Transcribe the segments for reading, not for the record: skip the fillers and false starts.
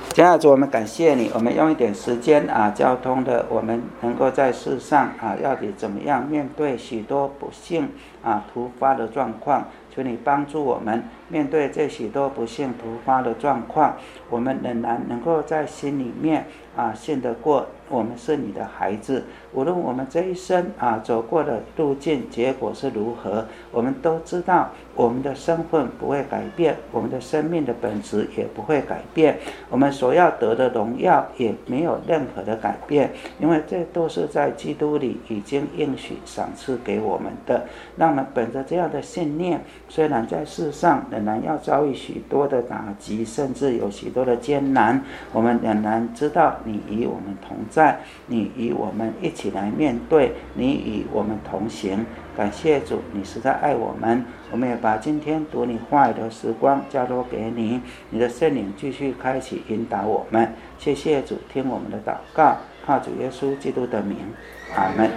这样子，我们感谢你，我们用一点时间交通的，我们能够在世上要你怎么样面对许多不幸突发的状况，求你帮助我们面对这许多不幸突发的状况，我们仍然能够在心里面信得过我们是你的孩子，无论我们这一生走过的路径结果是如何，我们都知道我们的身份不会改变，我们的生命的本质也不会改变，我们所要得的荣耀也没有任何的改变，因为这都是在基督里已经应许赏赐给我们的。让我们本着这样的信念，虽然在世上仍然要遭遇许多的打击，甚至有许多的艰难，我们仍然知道你与我们同在，你与我们一起来面对，你与我们同行。感谢主，你实在爱我们，我们也把今天读你话语的时光交托给你，你的圣灵继续开启引导我们。谢谢主，听我们的祷告，靠主耶稣基督的名，阿们。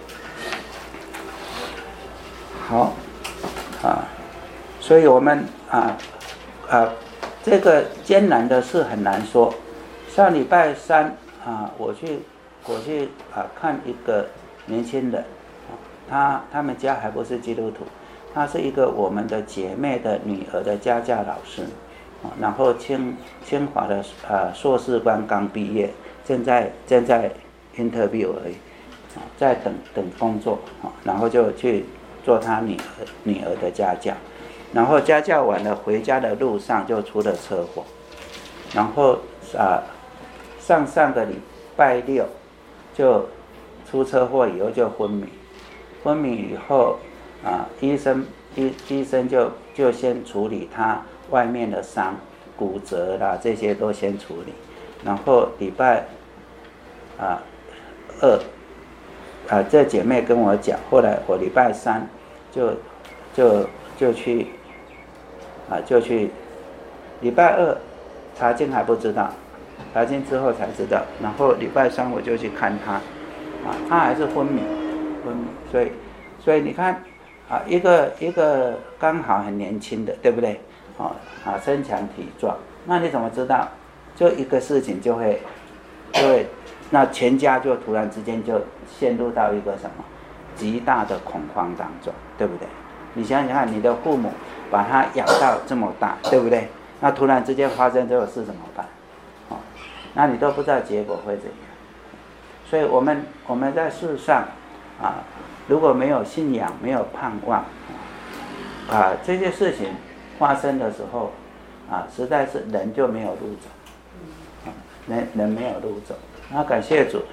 好所以我们这个艰难的事很难说。上礼拜三我去看一个年轻人，他们家还不是基督徒，他是一个我们的姐妹的女儿的家教老师，然后清华的硕士班刚毕业，正在 interview 而已，在等工作，然后就去做他女儿的家教，然后家教完了回家的路上就出了车祸，然后上个礼拜六就出车祸以后就昏迷以后医生就先处理他外面的伤，骨折啦这些都先处理，然后礼拜二这姐妹跟我讲，后来我礼拜三就去礼拜二查经还不知道，查经之后才知道，然后礼拜三我就去看他他还是昏迷，所以你看一个刚好很年轻的，对不对？身强体壮，那你怎么知道？就一个事情就会那全家就突然之间就陷入到一个什么极大的恐慌当中，对不对？你想想看，你的父母把他养到这么大，对不对？那突然之间发生这种事怎么办？那你都不知道结果会怎样。所以我们在世上如果没有信仰，没有盼望这些事情发生的时候实在是人就没有路走，人没有路走。那感谢主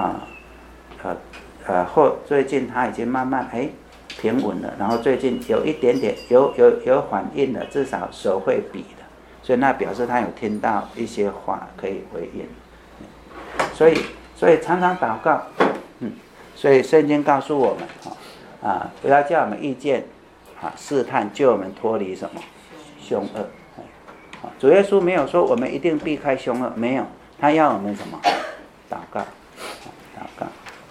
最近他已经慢慢平稳了，然后最近有一点点有反应了，至少手会比了，所以那表示他有听到一些话可以回应。所以常常祷告，所以圣经告诉我们不要叫我们遇见试探，救我们脱离什么凶恶。主耶稣没有说我们一定避开凶恶，没有，他要我们什么？祷告，祷告。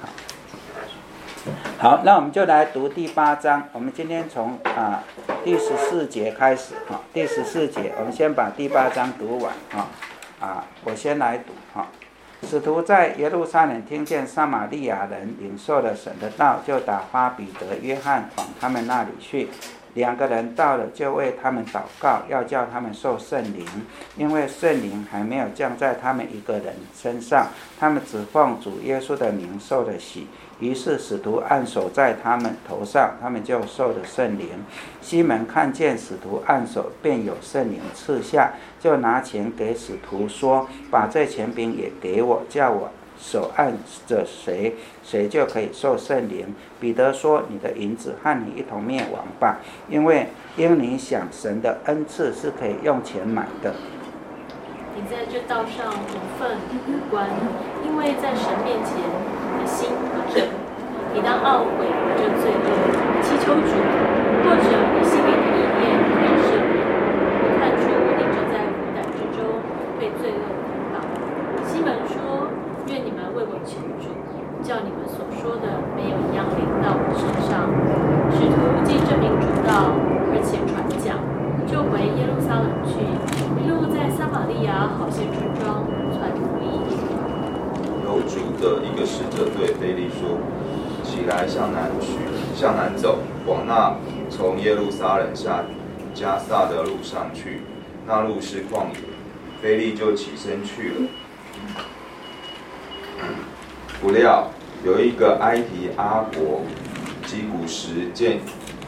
好，那我们就来读第8章。我们今天从第14节开始第14节，我们先把第8章读完我先来读使徒在耶路撒冷听见撒玛利亚人领受了神的道，就打发彼得、约翰往他们那里去。2个人到了，就为他们祷告，要叫他们受圣灵，因为圣灵还没有降在他们一个人身上，他们只奉主耶稣的名受了洗。于是使徒按手在他们头上，他们就受了圣灵。西门看见使徒按手，便有圣灵赐下，就拿钱给使徒说：“把这权柄也给我，叫我手按着谁，谁就可以受圣灵。”彼得说：“你的银子和你一同灭亡吧，因你想神的恩赐是可以用钱买的。 你在这道上无份无关，因为在神面前你的心和正，你当懊悔这罪恶，祈求主，或者你心里的意念可以赦免。我看出你正在苦胆之中，被罪恶捆绑。”西门说：“愿你们为我求主，叫你们所说的没有一样临到我身上。”使徒既证明主道，而且传讲，就回耶路撒冷去，一路在撒玛利亚好些村庄传福音。 有主的一个使者对腓利说：“起来，向南走，往那从耶路撒冷下迦萨的路上去，那路是旷野。”腓利就起身去了。不料有一个埃提阿伯及古时见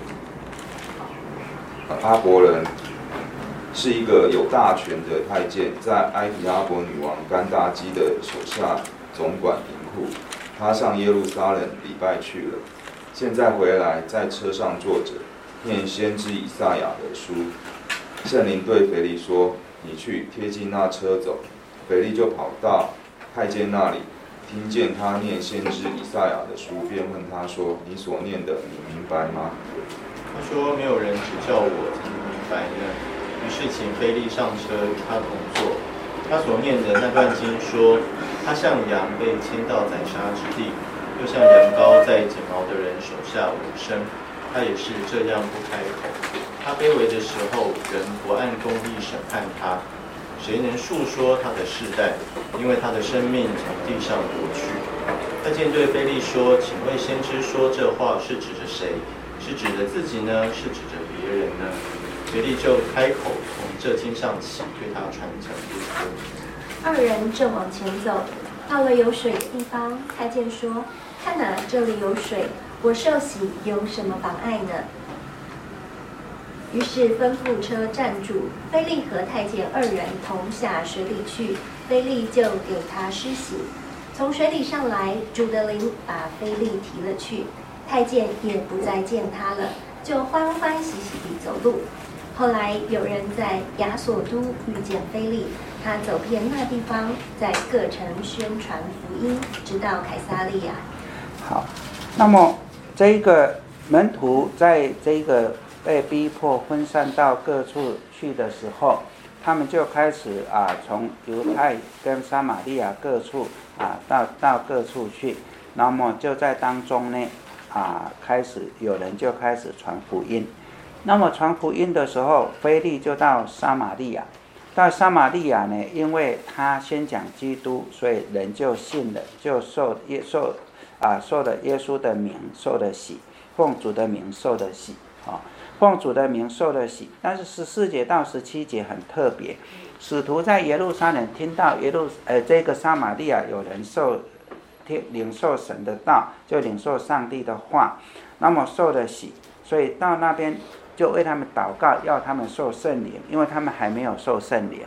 阿伯人，是一个有大权的太监，在埃提阿伯女王甘大基的手下总管银库。他上耶路撒冷礼拜去了，现在回来，在车上坐着，念先知以赛亚的书。圣灵对腓利说：“你去贴近那车走。”腓利就跑到太监那里，听见他念先知以赛亚的书，便问他说：“你所念的，你明白吗？” 他说：“没有人指教我，怎么明白呢？”于是请腓利上车与他同坐。他所念的那段经说：“他像羊被牵到宰杀之地，又像羊羔在剪毛的人手下无声。他也是这样不开口。他卑微的时候，人不按公义审判他。谁能述说他的世代？因为他的生命从地上夺去。”太监对腓利说：“请问先知说这话是指着谁？是指着自己呢？是指着别人呢？”腓利就开口从这经上起，对他传讲耶稣。 二人正往前走，到了有水的地方，太监说：“看哪，这里有水，我受洗有什么妨碍呢？”于是吩咐车站住，腓利和太监二人同下水里去，腓利就给他施洗。从水里上来，主的灵把腓利提了去，太监也不再见他了，就欢欢喜喜地走路。后来有人在亚索都遇见腓利，他走遍那地方，在各城宣传福音，直到凯撒利亚。 好，那么这个门徒在这个被逼迫分散到各处去的时候，他们就开始从犹太跟撒玛利亚各处到各处去，那么就在当中呢开始有人就开始传福音。那么传福音的时候，腓利就到撒玛利亚。到撒玛利亚呢，因为他宣讲基督，所以人就信了，就受了耶稣的名受了洗，奉主的名受了洗奉主的名受了洗。但是14节到17节很特别，使徒在耶路撒冷听到这个撒玛利亚有人领受神的道，就领受上帝的话，那么受了洗，所以到那边就为他们祷告，要他们受圣灵，因为他们还没有受圣灵，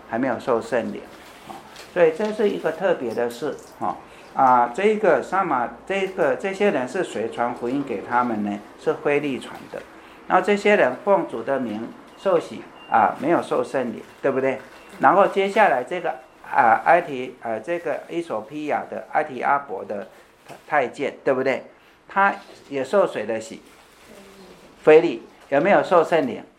所以这是一个特别的事这些人是谁传福音给他们呢？是腓利传的。然后这些人奉主的名受洗没有受圣灵，对不对？然后接下来这个这个伊索比亚的埃提阿伯的太监，对不对？他也受水的洗。腓利有没有受圣灵？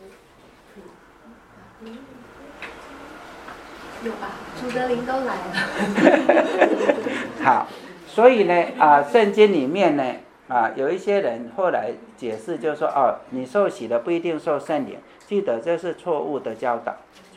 有吧，主的灵都来了。 好，所以呢圣经里面呢有一些人后来解释就说你受洗的不一定受圣灵，记得这是错误的教导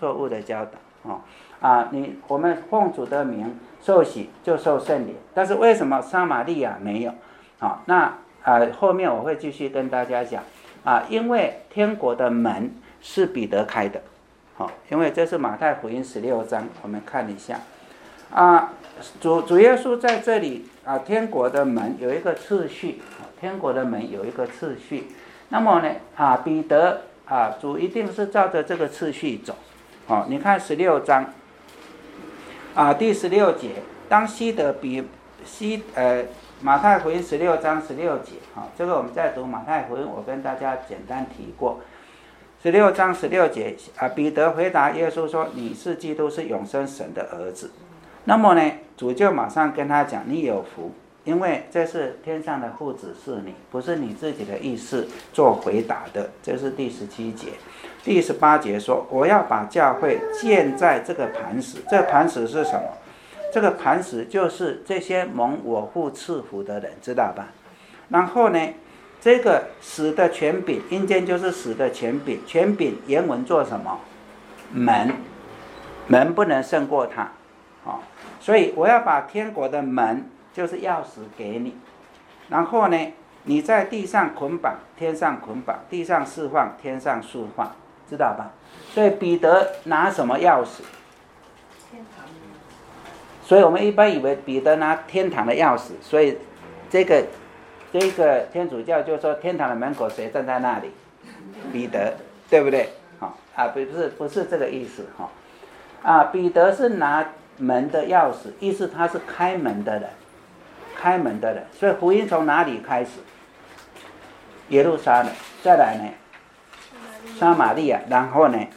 我们奉主的名受洗就受圣灵，但是为什么撒玛利亚没有？后面我会继续跟大家讲因为天国的门是彼得开的因为这是马太福音16章，我们看一下主耶稣在这里天国的门有一个次序，那么呢彼得主一定是照着这个次序走你看16章第16节，当马太福音16章16节这个我们在读马太福音，我跟大家简单提过。16章16节彼得回答耶稣说：“你是基督，是永生神的儿子。”那么呢，主就马上跟他讲：“你有福，因为这是天上的父指示你，不是你自己的意思做回答的。”这是第17节。第18节说：“我要把教会建在这个磐石。”这个磐石是什么？这个磐石就是这些蒙我父赐福的人，知道吧？然后呢，这个死的权柄，阴间就是死的权柄，权柄原文做什么？门。 门不能胜过他。所以我要把天国的门就是钥匙给你，然后呢，你在地上捆绑，天上捆绑；地上释放，天上释放，知道吧？所以彼得拿什么钥匙？所以我们一般以为彼得拿天堂的钥匙，所以这个天主教就说天堂的门口谁站在那里？彼得，对不对？不是这个意思哈。彼得是拿门的钥匙，意思他是开门的人，开门的人。所以福音从哪里开始？耶路撒冷，再来呢，撒玛利亚，然后呢，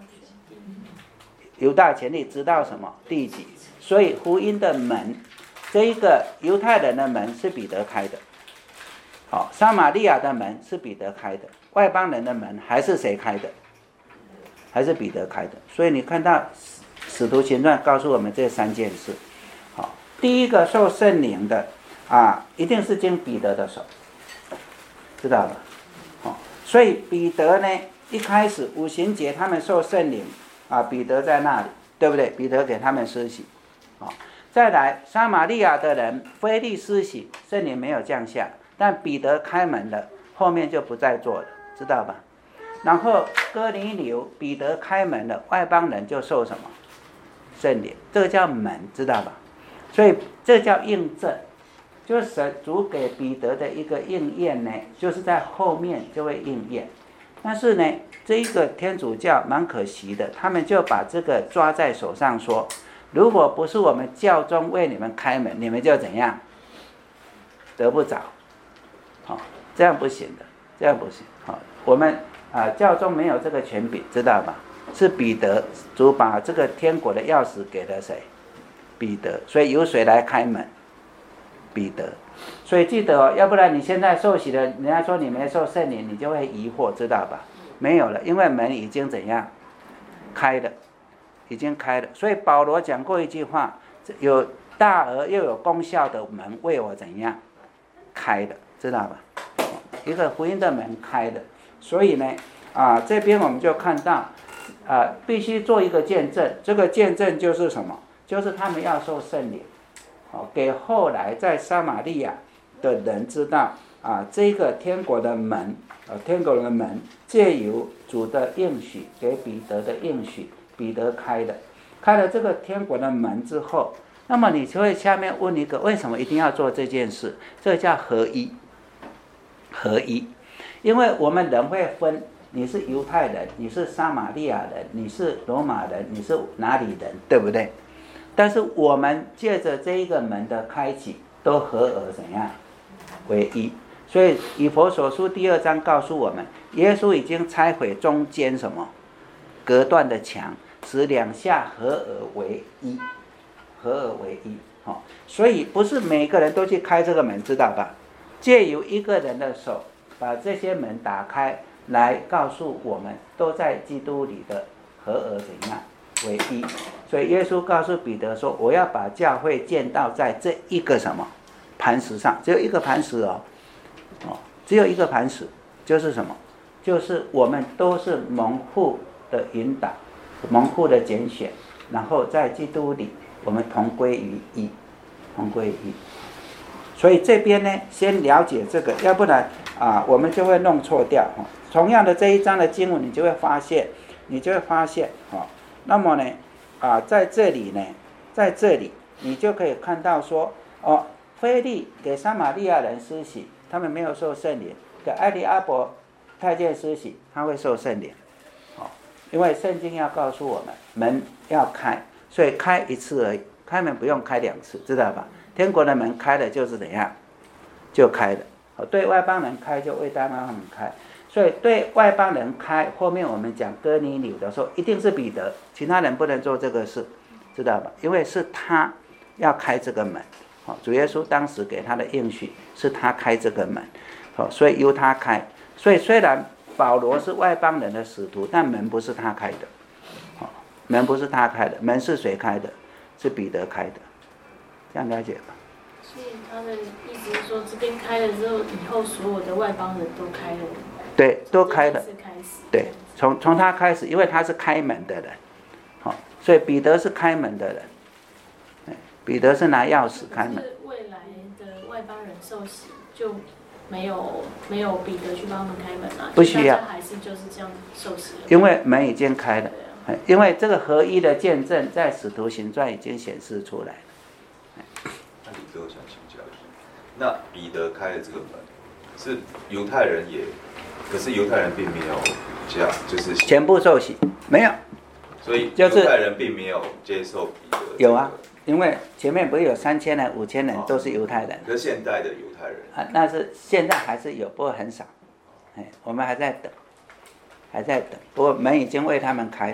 犹大全地，直到什么地极。所以福音的门，这一个犹太人的门是彼得开的，撒玛利亚的门是彼得开的，外邦人的门还是谁开的？还是彼得开的。所以你看到使徒行传告诉我们这3件事。第一个受圣灵的一定是经彼得的手，知道吧？所以彼得呢，一开始五旬节他们受圣灵彼得在那里，对不对？彼得给他们施洗。再来撒玛利亚的人腓力施洗，圣灵没有降下，但彼得开门了，后面就不再做了，知道吧？然后哥尼流，彼得开门了，外邦人就受什么？圣灵，这个叫门，知道吧？所以这叫印证，就是神主给彼得的一个应验呢，就是在后面就会应验。但是呢，这一个天主教蛮可惜的，他们就把这个抓在手上说，如果不是我们教宗为你们开门，你们就怎样？得不着。这样不行的，这样不行。我们教宗没有这个权柄，知道吧？是彼得，主把这个天国的钥匙给了谁？彼得。所以由谁来开门？彼得。所以记得要不然你现在受洗了，人家说你没受圣灵，你就会疑惑，知道吧？没有了，因为门已经怎样？开了，已经开了。所以保罗讲过一句话，有大而又有功效的门为我怎样？开了，知道吧？一个福音的门开了。所以呢这边我们就看到必须做一个见证，这个见证就是什么？就是他们要受圣灵，给后来在撒玛利亚的人知道这个天国的门，天国的门借由主的应许给彼得的应许，彼得开了这个天国的门之后，那么你就会下面问一个，为什么一定要做这件事？这叫合一。合一，因为我们人会分，你是犹太人，你是撒玛利亚人，你是罗马人，你是哪里人，对不对？但是我们借着这一个门的开启，都合而怎样？为一。所以以弗所书第2章告诉我们，耶稣已经拆毁中间什么隔断的墙，使两下合而为一，合而为一。所以不是每个人都去开这个门，知道吧？借由一个人的手把这些门打开，来告诉我们都在基督里的合而怎样为一。所以耶稣告诉彼得说，我要把教会建造在这一个什么磐石上，只有一个磐石只有一个磐石，就是什么？就是我们都是蒙父的引导，蒙父的拣选，然后在基督里我们同归于一，同归于一。所以这边呢，先了解这个，要不然我们就会弄错掉。同样的这一章的经文，你就会发现，那么呢，在这里呢，在这里你就可以看到说，腓力给撒玛利亚人施洗，他们没有受圣灵；给埃里阿伯太监施洗，他会受圣灵。因为圣经要告诉我们，门要开，所以开一次而已，开门不用开2次，知道吧？天国的门开了就是怎样？就开了。对外邦人开就为外邦人开，所以对外邦人开，后面我们讲哥尼流的时候，一定是彼得，其他人不能做这个事，知道吧？因为是他要开这个门。主耶稣当时给他的应许是他开这个门，所以由他开。所以虽然保罗是外邦人的使徒，但门不是他开的，门不是他开的，门是谁开的？是彼得开的。这样了解吧？ 所以他的意思是说，这边开了之后，以后所有的外邦人都开了。 对，都开了。 是开始。 对，从他开始，因为他是开门的人。 所以彼得是开门的人，彼得是拿钥匙开门。 是未来的外邦人受洗就没有彼得去帮他们开门啊？ 不需要， 还是就是这样受洗了？ 因为门已经开了。因为这个合一的见证在使徒行传已经显示出来了。 那李哥，我想请教一下，那彼得开了这个门，是犹太人也，可是犹太人并没有这样，就是全部受洗没有， 所以犹太人并没有接受彼得。 有啊，因为前面不是有3000人、5000人都是犹太人， 可是现代的犹太人啊，那是现在还是有，不过很少。我们还在等，不过门已经为他们开了。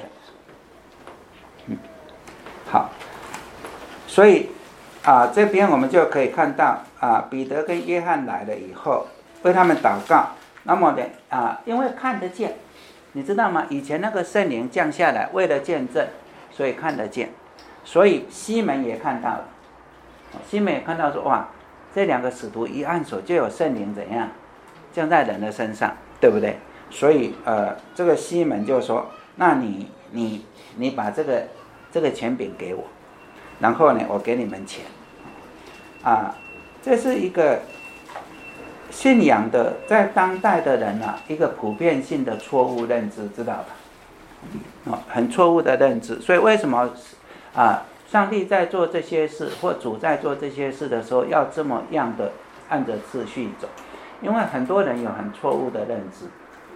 好，所以这边我们就可以看到彼得跟约翰来了以后，为他们祷告。那么呢因为看得见，你知道吗？以前那个圣灵降下来，为了见证，所以看得见。所以西门也看到了，西门也看到说，哇，这2个使徒一按手就有圣灵怎样降在人的身上，对不对？所以这个西门就说，那你把这个权柄给我，然后呢，我给你们钱，这是一个信仰的在当代的人一个普遍性的错误认知，知道吧？很错误的认知。所以为什么上帝在做这些事，或主在做这些事的时候，要这么样的按着次序走？因为很多人有很错误的认知，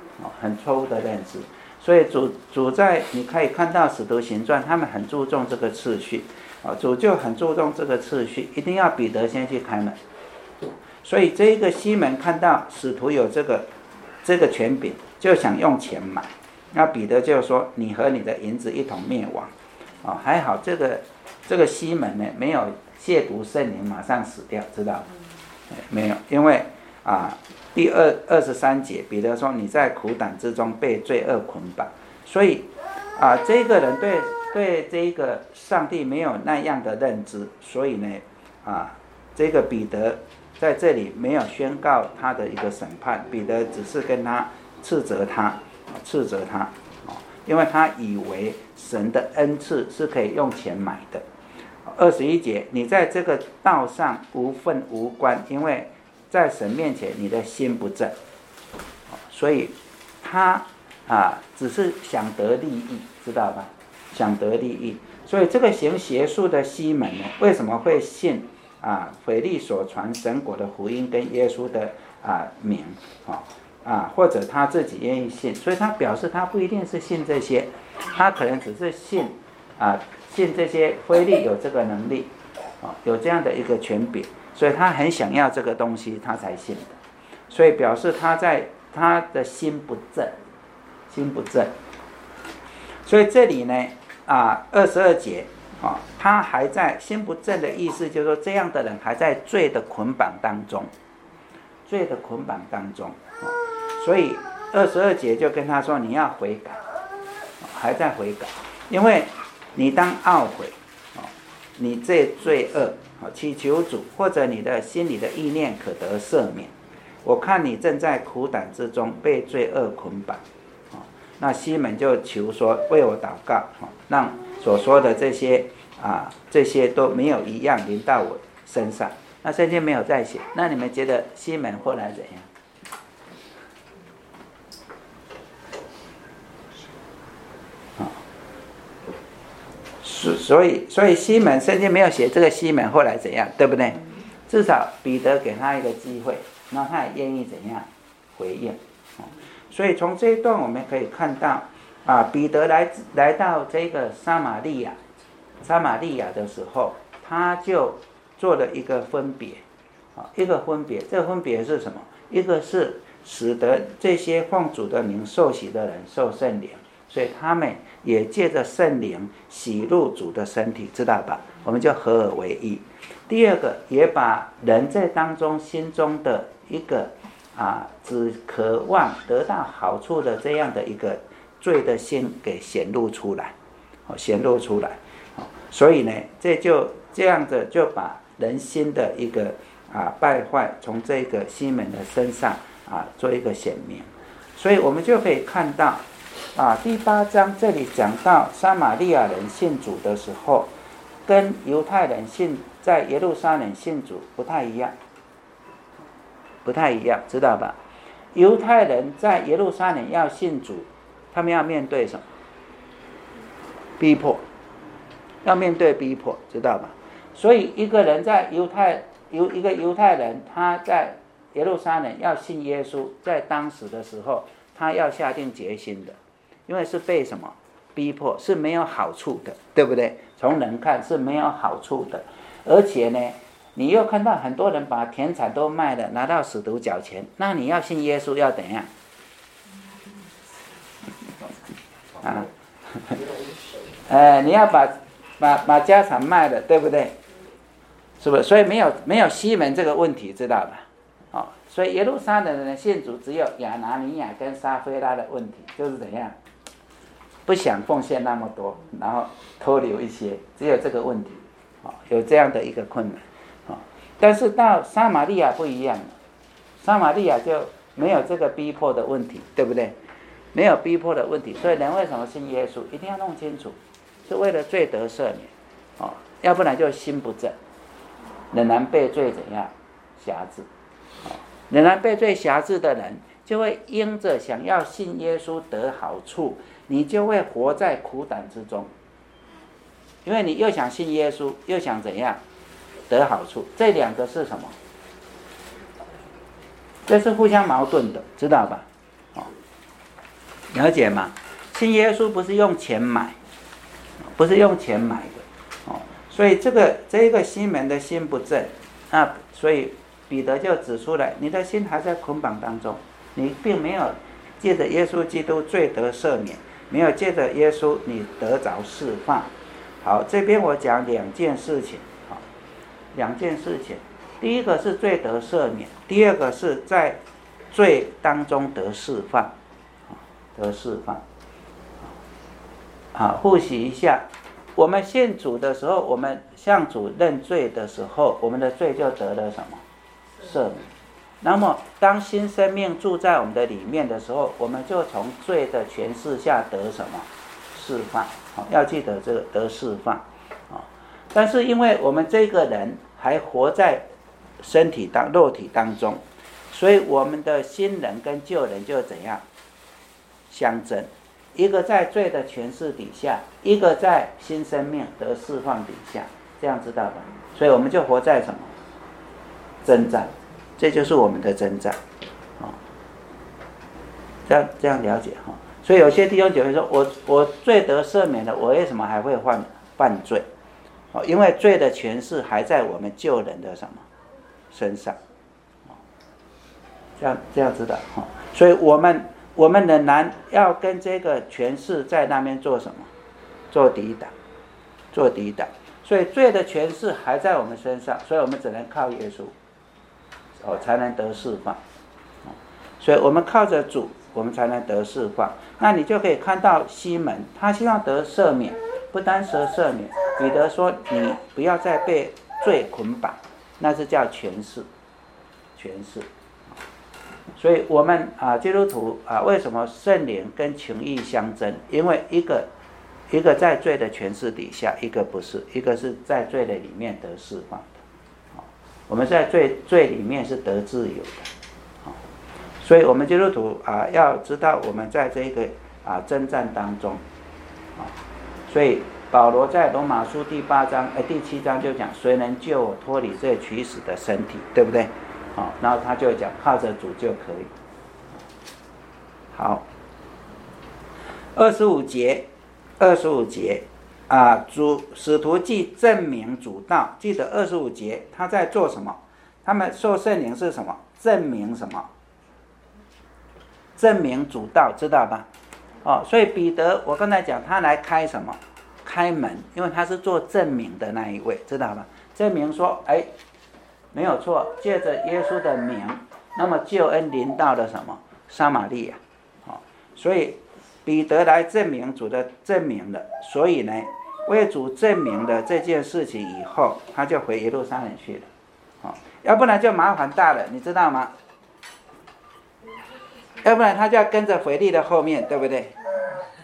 所以主在你可以看到使徒行传，他们很注重这个次序，主就很注重这个次序，一定要彼得先去开门。所以这个西门看到使徒有这个权柄，就想用钱买。那彼得就说：“你和你的银子一同灭亡。”还好这个西门呢没有亵渎圣灵，马上死掉，知道吗？没有，因为第23节，彼得说：“你在苦胆之中被罪恶捆绑。”所以这个人对这个上帝没有那样的认知，所以呢这个彼得在这里没有宣告他的一个审判，彼得只是跟他斥责他，因为他以为神的恩赐是可以用钱买的。21节，你在这个道上无份无关，因为在神面前你的心不正。所以他只是想得利益，知道吧？想得利益。所以这个行邪术的西门呢，为什么会信腓力所传神国的福音跟耶稣的名或者他自己愿意信？所以他表示他不一定是信这些，他可能只是信这些腓力有这个能力，有这样的一个权柄，所以他很想要这个东西，他才信的。所以表示他的心不正。所以这里呢22节他还在心不正的意思，就是说这样的人还在罪的捆绑当中，所以22节就跟他说你要悔改，还在悔改，因为你当懊悔，你这罪恶祈求主，或者你的心里的意念可得赦免。我看你正在苦胆之中被罪恶捆绑。那西门就求说为我祷告，让所说的这些都没有一样临到我身上。那圣经没有再写，那你们觉得西门后来怎样？所以西门圣经没有写这个西门后来怎样，对不对？至少彼得给他一个机会，那他也愿意怎样回应。所以从这一段我们可以看到彼得来到这个撒玛利亚的时候，他就做了一个分别，这个分别是什么？一个是使得这些奉主的名受洗的人受圣灵，所以他们也借着圣灵洗入主的身体，知道吧？我们就合而为一。第二个，也把人在当中心中的一个只渴望得到好处的这样的一个罪的心给显露出来。所以呢，这样子就把人心的一个败坏从这个西门的身上做一个显明。所以我们就可以看到第8章这里讲到撒玛利亚人信主的时候，跟犹太人在耶路撒冷信主不太一样，知道吧？犹太人在耶路撒冷要信主，他们要面对什么？逼迫，要面对逼迫，知道吧？所以一个犹太人，他在耶路撒冷要信耶稣，在当时的时候，他要下定决心的，因为是被什么逼迫，是没有好处的，对不对？从人看是没有好处的，而且呢，你又看到很多人把田产都卖了，拿到使徒缴钱，那你要信耶稣要怎样？你要把家产卖了，对不对？是不是？所以没有西门这个问题，知道吧？所以耶路撒冷的信主只有亚拿尼亚跟撒非拉的问题，就是怎样，不想奉献那么多，然后偷留一些，只有这个问题，有这样的一个困难。但是到撒玛利亚不一样了，撒玛利亚就没有这个逼迫的问题，对不对？没有逼迫的问题，所以人为什么信耶稣，一定要弄清楚，是为了罪得赦免，要不然就心不正，仍然被罪怎样辖制，仍然被罪辖制的人，就会因着想要信耶稣得好处，你就会活在苦胆之中，因为你又想信耶稣，又想怎样得好处，这两个是什么？这是互相矛盾的，知道吧？了解吗？信耶稣不是用钱买，不是用钱买的，所以这个西门的心不正，所以彼得就指出来，你的心还在捆绑当中，你并没有借着耶稣基督罪得赦免，没有借着耶稣你得着释放。好，这边我讲两件事情，第一个是罪得赦免，第二个是在罪当中得释放。复习一下，我们信主的时候，我们向主认罪的时候，我们的罪就得了什么？赦免。那么当新生命住在我们的里面的时候，我们就从罪的权势下得什么？释放。要记得这个得释放。但是因为我们这个人还活在肉体当中，所以我们的新人跟旧人就怎样相争，一个在罪的权势底下，一个在新生命得释放底下，这样知道吧？所以我们就活在什么？征战，这就是我们的征战。这样了解哈。所以有些弟兄姐妹说，我罪得赦免了，我为什么还会犯罪？因为罪的权势还在我们旧人的什么身上？这样知道哈。所以我们仍然要跟这个权势在那边做什么？做抵挡。所以罪的权势还在我们身上，所以我们只能靠耶稣，才能得释放。所以我们靠着主，我们才能得释放。那你就可以看到西门，他希望得赦免，不单得赦免。彼得说：“你不要再被罪捆绑，那是叫权势。”所以我们基督徒为什么圣灵跟情欲相争？因为一个在罪的权势底下，一个不是，一个是在罪的里面得释放的。我们在罪里面是得自由的。所以我们基督徒要知道我们在这个征战当中。所以保罗在罗马书第7章就讲，谁能救我脱离这取死的身体，对不对？然后他就讲靠着主就可以。好，25节使徒既证明主道，记得25节他在做什么？他们受圣灵是什么？证明什么？证明主道，知道吧？所以彼得我刚才讲他来开什么？开门，因为他是做证明的那一位，知道吧？证明说没有错，借着耶稣的名，那么救恩临到了什么？撒玛利亚。所以彼得来证明主的证明了，所以呢，为主证明了这件事情以后，他就回耶路撒冷去了。要不然就麻烦大了，你知道吗？要不然他就要跟着腓力的后面，对不对？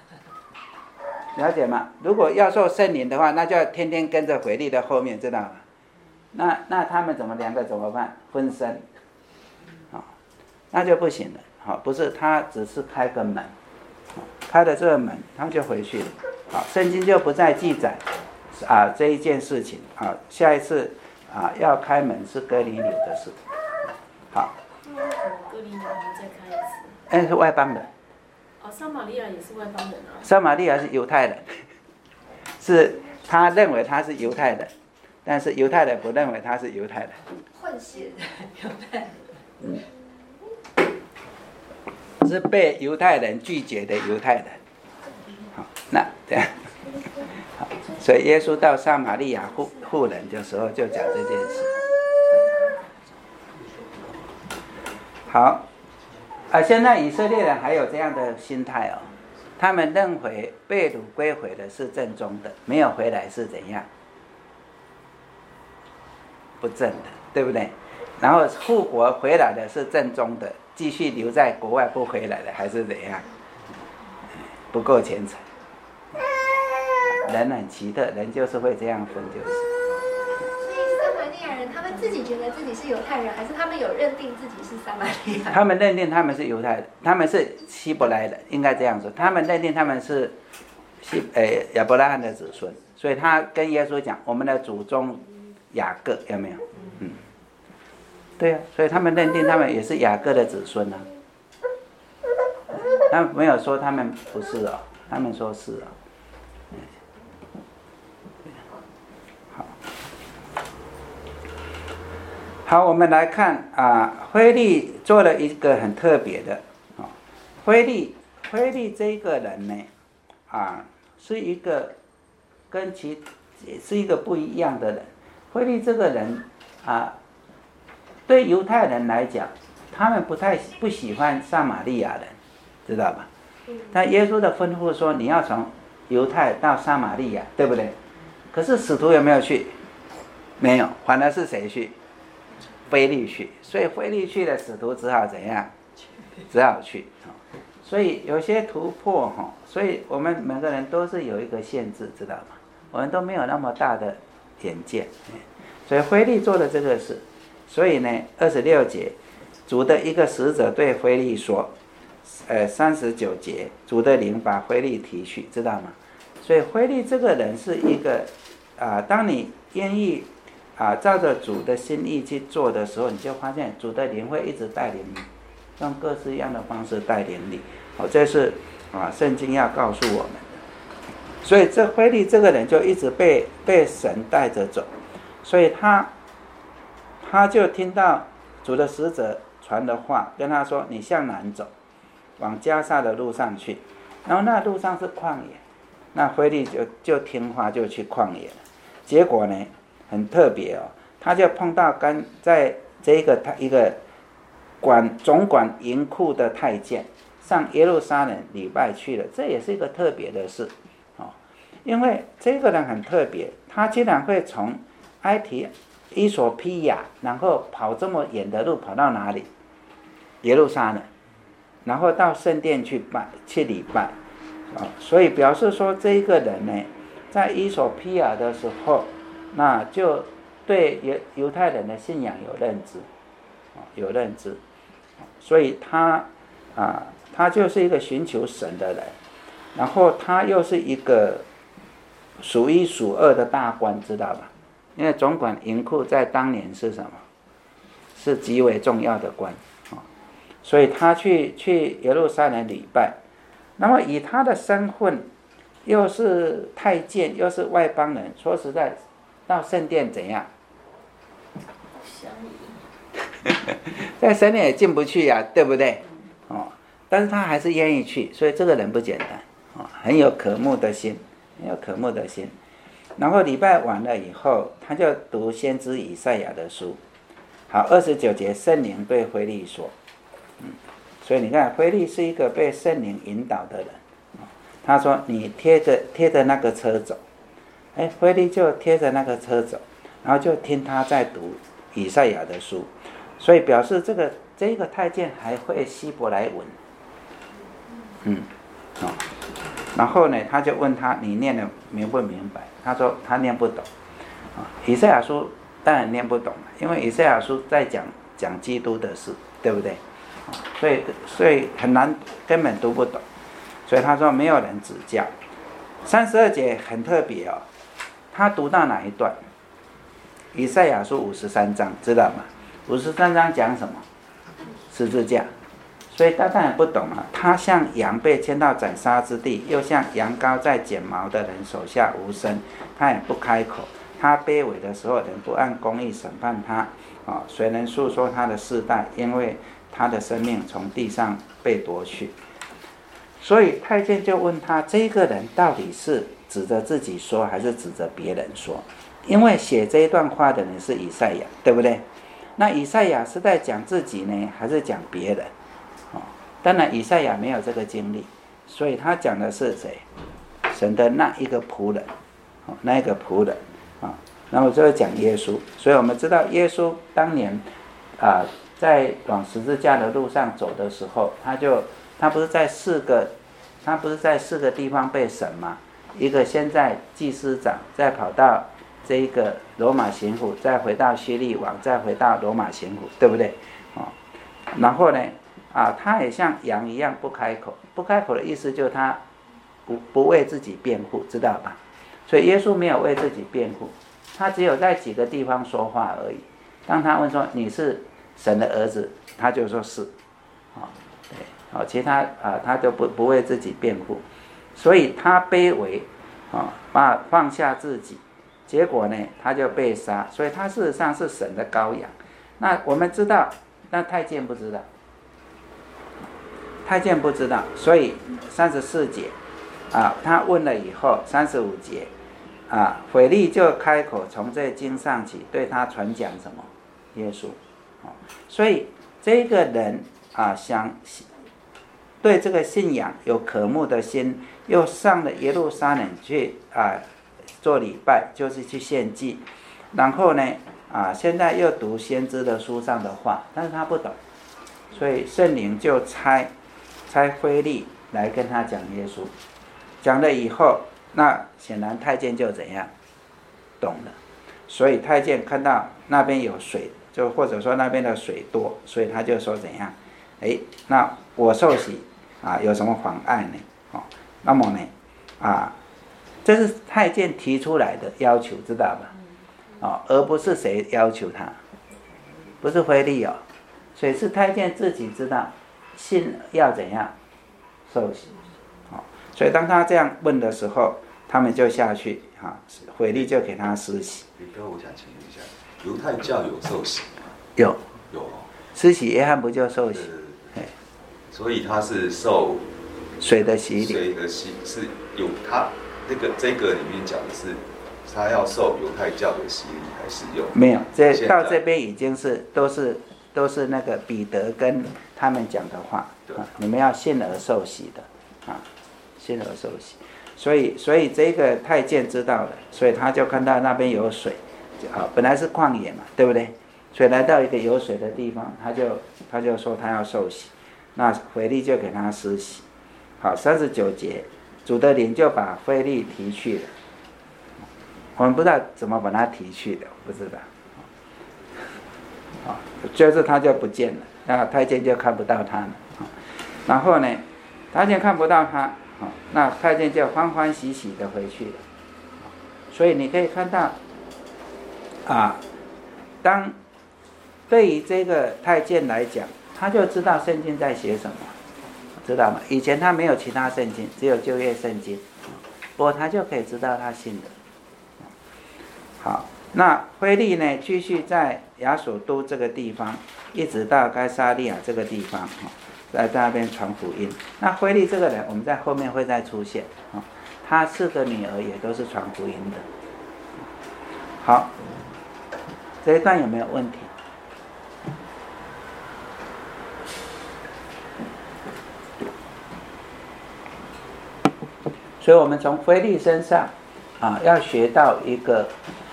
了解吗？如果要受圣灵的话，那就要天天跟着腓力的后面，知道吗？那他们两个怎么办？分身，那就不行了。不是他只是开个门，开了这个门，他就回去了。圣经就不再记载这一件事情。下一次要开门是哥尼流的事。好。 哥尼流还再开一次。 是外邦人。 撒玛利亚也是外邦人啊。 撒玛利亚是犹太人，是他认为他是犹太人，但是犹太人不认为他是犹太人。 混血的犹太人。 是被犹太人拒绝的犹太人。好，那这样，好，所以耶稣到撒玛利亚妇人的时候就讲这件事。好，现在以色列人还有这样的心态哦，他们认为被掳归回的是正宗的，没有回来是怎样？不正的，对不对？然后复国回来的是正宗的，继续留在国外不回来的还是怎样？不够虔诚。人很奇特，人就是会这样分，就是。 所以撒玛利亚人他们自己觉得自己是犹太人，还是他们有认定自己是撒玛利亚人？ 他们认定他们是犹太人，他们是希伯来人，应该这样说。他们认定他们是亚伯拉罕的子孙，所以他跟耶稣讲，我们的祖宗雅各有没有？对啊，所以他们认定他们也是雅各的子孙啊。他们没有说他们不是哦，他们说是哦。好，我们来看腓利做了一个很特别的腓利这一个人呢是一个是一个不一样的人。腓利这个人对犹太人来讲，他们不喜欢撒玛利亚人，知道吧？但耶稣的吩咐说，你要从犹太到撒玛利亚，对不对？可是使徒有没有去？没有，反而是谁去？腓利去。所以腓利去的使徒只好怎样？只好去。所以有些突破所以我们每个人都是有一个限制，知道吗？我们都没有那么大的眼界。所以腓利做了这个事。所以呢，26节，主的一个使者对腓利说，39节，主的灵把腓利提去，知道吗？所以腓利这个人是一个当你愿意照着主的心意去做的时候，你就发现主的灵会一直带领你，用各式各样的方式带领你。这是圣经要告诉我们的。所以这腓利这个人就一直被神带着走，所以他就听到主的使者传的话，跟他说：“你向南走，往迦萨的路上去。”然后那路上是旷野，那腓利就听话，就去旷野了。结果呢，很特别他就碰到在这一个总管银库的太监上耶路撒冷礼拜去了，这也是一个特别的事因为这个人很特别，他竟然会从埃及伊索比亚，然后跑这么远的路，跑到哪里？耶路撒冷，然后到圣殿去礼拜所以表示说这一个人呢，在伊索比亚的时候，那就对犹太人的信仰有认知所以他就是一个寻求神的人，然后他又是一个数一数二的大官，知道吧？因为总管银库在当年是什么？是极为重要的官所以他去耶路撒冷礼拜，那么以他的身份，又是太监，又是外邦人，说实在，到圣殿怎样？在圣殿也进不去对不对？但是他还是愿意去，所以这个人不简单很有渴慕的心，然后礼拜完了以后，他就读先知以赛亚的书。好，29节，圣灵对腓利说，所以你看，腓利是一个被圣灵引导的人。他说：“你贴着那个车走。”腓利就贴着那个车走，然后就听他在读以赛亚的书，所以表示这个太监还会希伯来文。 然后呢，他就问他你念的明不明白？他说他念不懂。以赛亚书当然念不懂，因为以赛亚书在讲基督的事，对不对？所以很难，根本读不懂。所以他说没有人指教。32节很特别哦，他读到哪一段？以赛亚书53章，知道吗？53章讲什么？十字架。所以他当然不懂了。他像羊被牵到宰杀之地，又像羊羔在剪毛的人手下无声，他也不开口。他卑微的时候，人不按公义审判他。谁能诉说他的世代？因为他的生命从地上被夺去。所以太监就问他，这个人到底是指着自己说，还是指着别人说？因为写这一段话的人是以赛亚，对不对？那以赛亚是在讲自己呢，还是讲别人？当然以赛亚没有这个经历，所以他讲的是谁？神的那一个仆人，那一个仆人那么就会讲耶稣。所以我们知道耶稣当年在往十字架的路上走的时候，他不是在四个地方被审吗？一个先在祭司长，再跑到这一个罗马刑府，再回到希律王，再回到罗马刑府，对不对？然后呢他也像羊一样不开口。不开口的意思就是他不为自己辩护，知道吧？所以耶稣没有为自己辩护，他只有在几个地方说话而已。当他问说你是神的儿子，他就说是。对，其他他就不为自己辩护。所以他卑微放下自己，结果呢他就被杀。所以他事实上是神的羔羊。那我们知道，那太监不知道，所以34节他问了以后，35节腓力就开口从这经上起，对他传讲什么？耶稣。所以这个人想对这个信仰有渴慕的心，又上了耶路撒冷去做礼拜，就是去献祭。然后呢现在又读先知的书上的话，但是他不懂，所以圣灵就差腓力来跟他讲耶稣。讲了以后，那显然太监就怎样懂了。所以太监看到那边有水，就或者说那边的水多，所以他就说怎样？那我受洗有什么妨碍呢？那么呢这是太监提出来的要求，知道吧？而不是谁要求他，不是腓力所以是太监自己知道信要怎样受洗。所以当他这样问的时候，他们就下去腓力就给他施洗。 宇哥，我想请问一下，犹太教有受洗吗？ 有施洗，约翰不就受洗？ 所以他是受水的洗礼。 水的洗是有他这个里面讲的是他要受犹太教的洗礼，还是有？没有， 到这边已经是都是那个彼得跟他们讲的话你们要信而受洗的信而受洗。所以这个太监知道了，所以他就看到那边有水本来是旷野嘛，对不对？所以来到一个有水的地方，他就说他要受洗。那腓力就给他施洗。好，39节，主的灵就把腓力提去了。我们不知道怎么把他提去的，不知道。就是他就不见了，那太监就看不到他了。然后呢，太监看不到他，那太监就欢欢喜喜的回去了。所以你可以看到当对于这个太监来讲，他就知道圣经在写什么，知道吗？以前他没有其他圣经，只有旧约圣经，不过他就可以知道他信的。好，那腓力呢，继续在亚索都这个地方，一直到该撒利亚这个地方，在那边传福音。那腓力这个人，我们在后面会再出现他4个女儿也都是传福音的。好，这一段有没有问题？所以我们从腓力身上要学到一个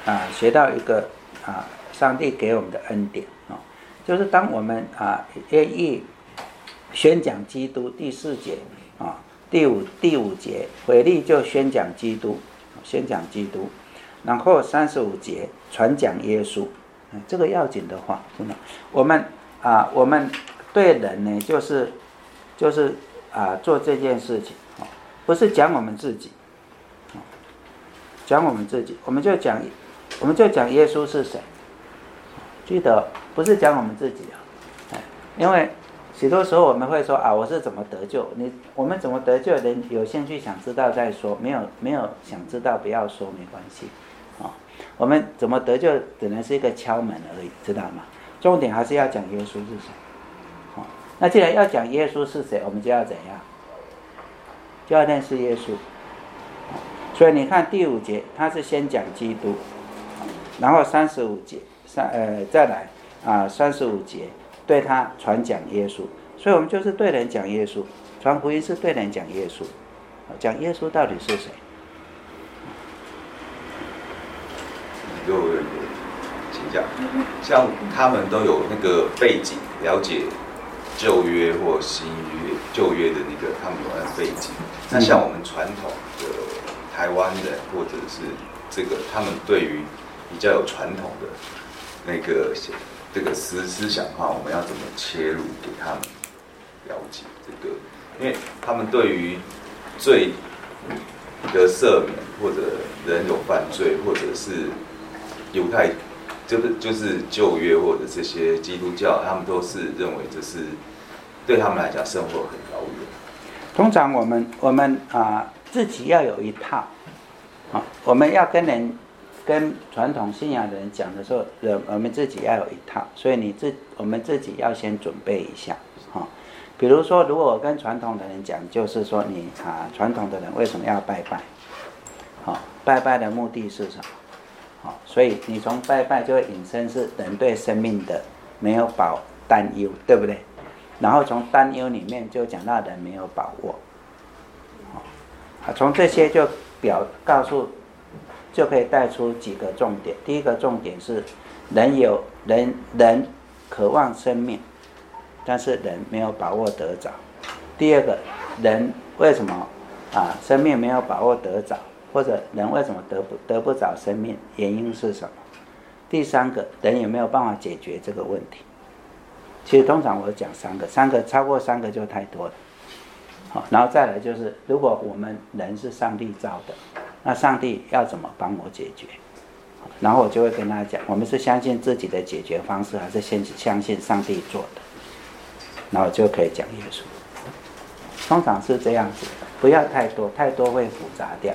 上帝给我们的恩典就是当我们愿意宣讲基督，第4节第五节，腓利就宣讲基督，然后35节传讲耶稣，这个要紧的话，真的，我们对人呢，就是做这件事情，不是讲我们自己，我们就讲耶稣是谁，记得不是讲我们自己因为许多时候我们会说我是怎么得救，我们怎么得救，人有兴趣想知道再说，没有想知道不要说，没关系我们怎么得救只能是一个敲门而已，知道吗？重点还是要讲耶稣是谁那既然要讲耶稣是谁，我们就要怎样？就要认识耶稣。所以你看第5节，他是先讲基督，然后35节，再来35节对他传讲耶稣。所以我们就是对人讲耶稣，传福音是对人讲耶稣，讲耶稣到底是谁？ 就请讲，像他们都有那个背景，了解旧约或新约，旧约的那个他们有那背景。那像我们传统的台湾人，或者是这个他们对于比较有传统的那个这个思想的话，我们要怎么切入给他们了解这个？因为他们对于罪的赦免，或者人有犯罪，或者是犹太，就是旧约或者这些基督教，他们都是认为这是对他们来讲生活很遥远。 通常我们自己要有一套我们要跟传统信仰的人讲的时候，我们自己要有一套，所以我们自己要先准备一下比如说，如果我跟传统的人讲，就是说传统的人为什么要拜拜？拜拜的目的是什么？所以你从拜拜就会引申是人对生命的没有担忧，对不对？然后从担忧里面就讲到人没有把握，从这些就告诉，就可以带出几个重点。第一个重点是人渴望生命，但是人没有把握得着。第二个，人为什么生命没有把握得着，或者人为什么得不着生命，原因是什么？第三个，人有没有办法解决这个问题？其实通常我讲三个超过3个就太多了。然后再来就是，如果我们人是上帝造的，那上帝要怎么帮我解决？然后我就会跟他讲，我们是相信自己的解决方式，还是先相信上帝做的？然后就可以讲耶稣。通常是这样子，不要太多，太多会复杂掉。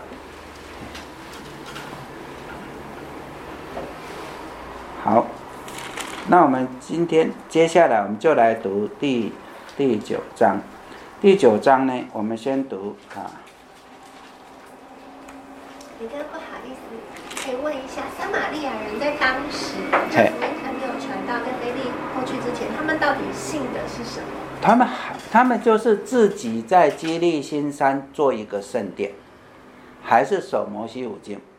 好，那我们接下来我们就来读第9章。第9章呢，我们先读李哥，不好意思，可以问一下，撒玛利亚人在当时福音还没有传到跟腓利过去之前，他们到底信的是什么？ 他们就是自己在基利心山做一个圣殿，还是守摩西五经？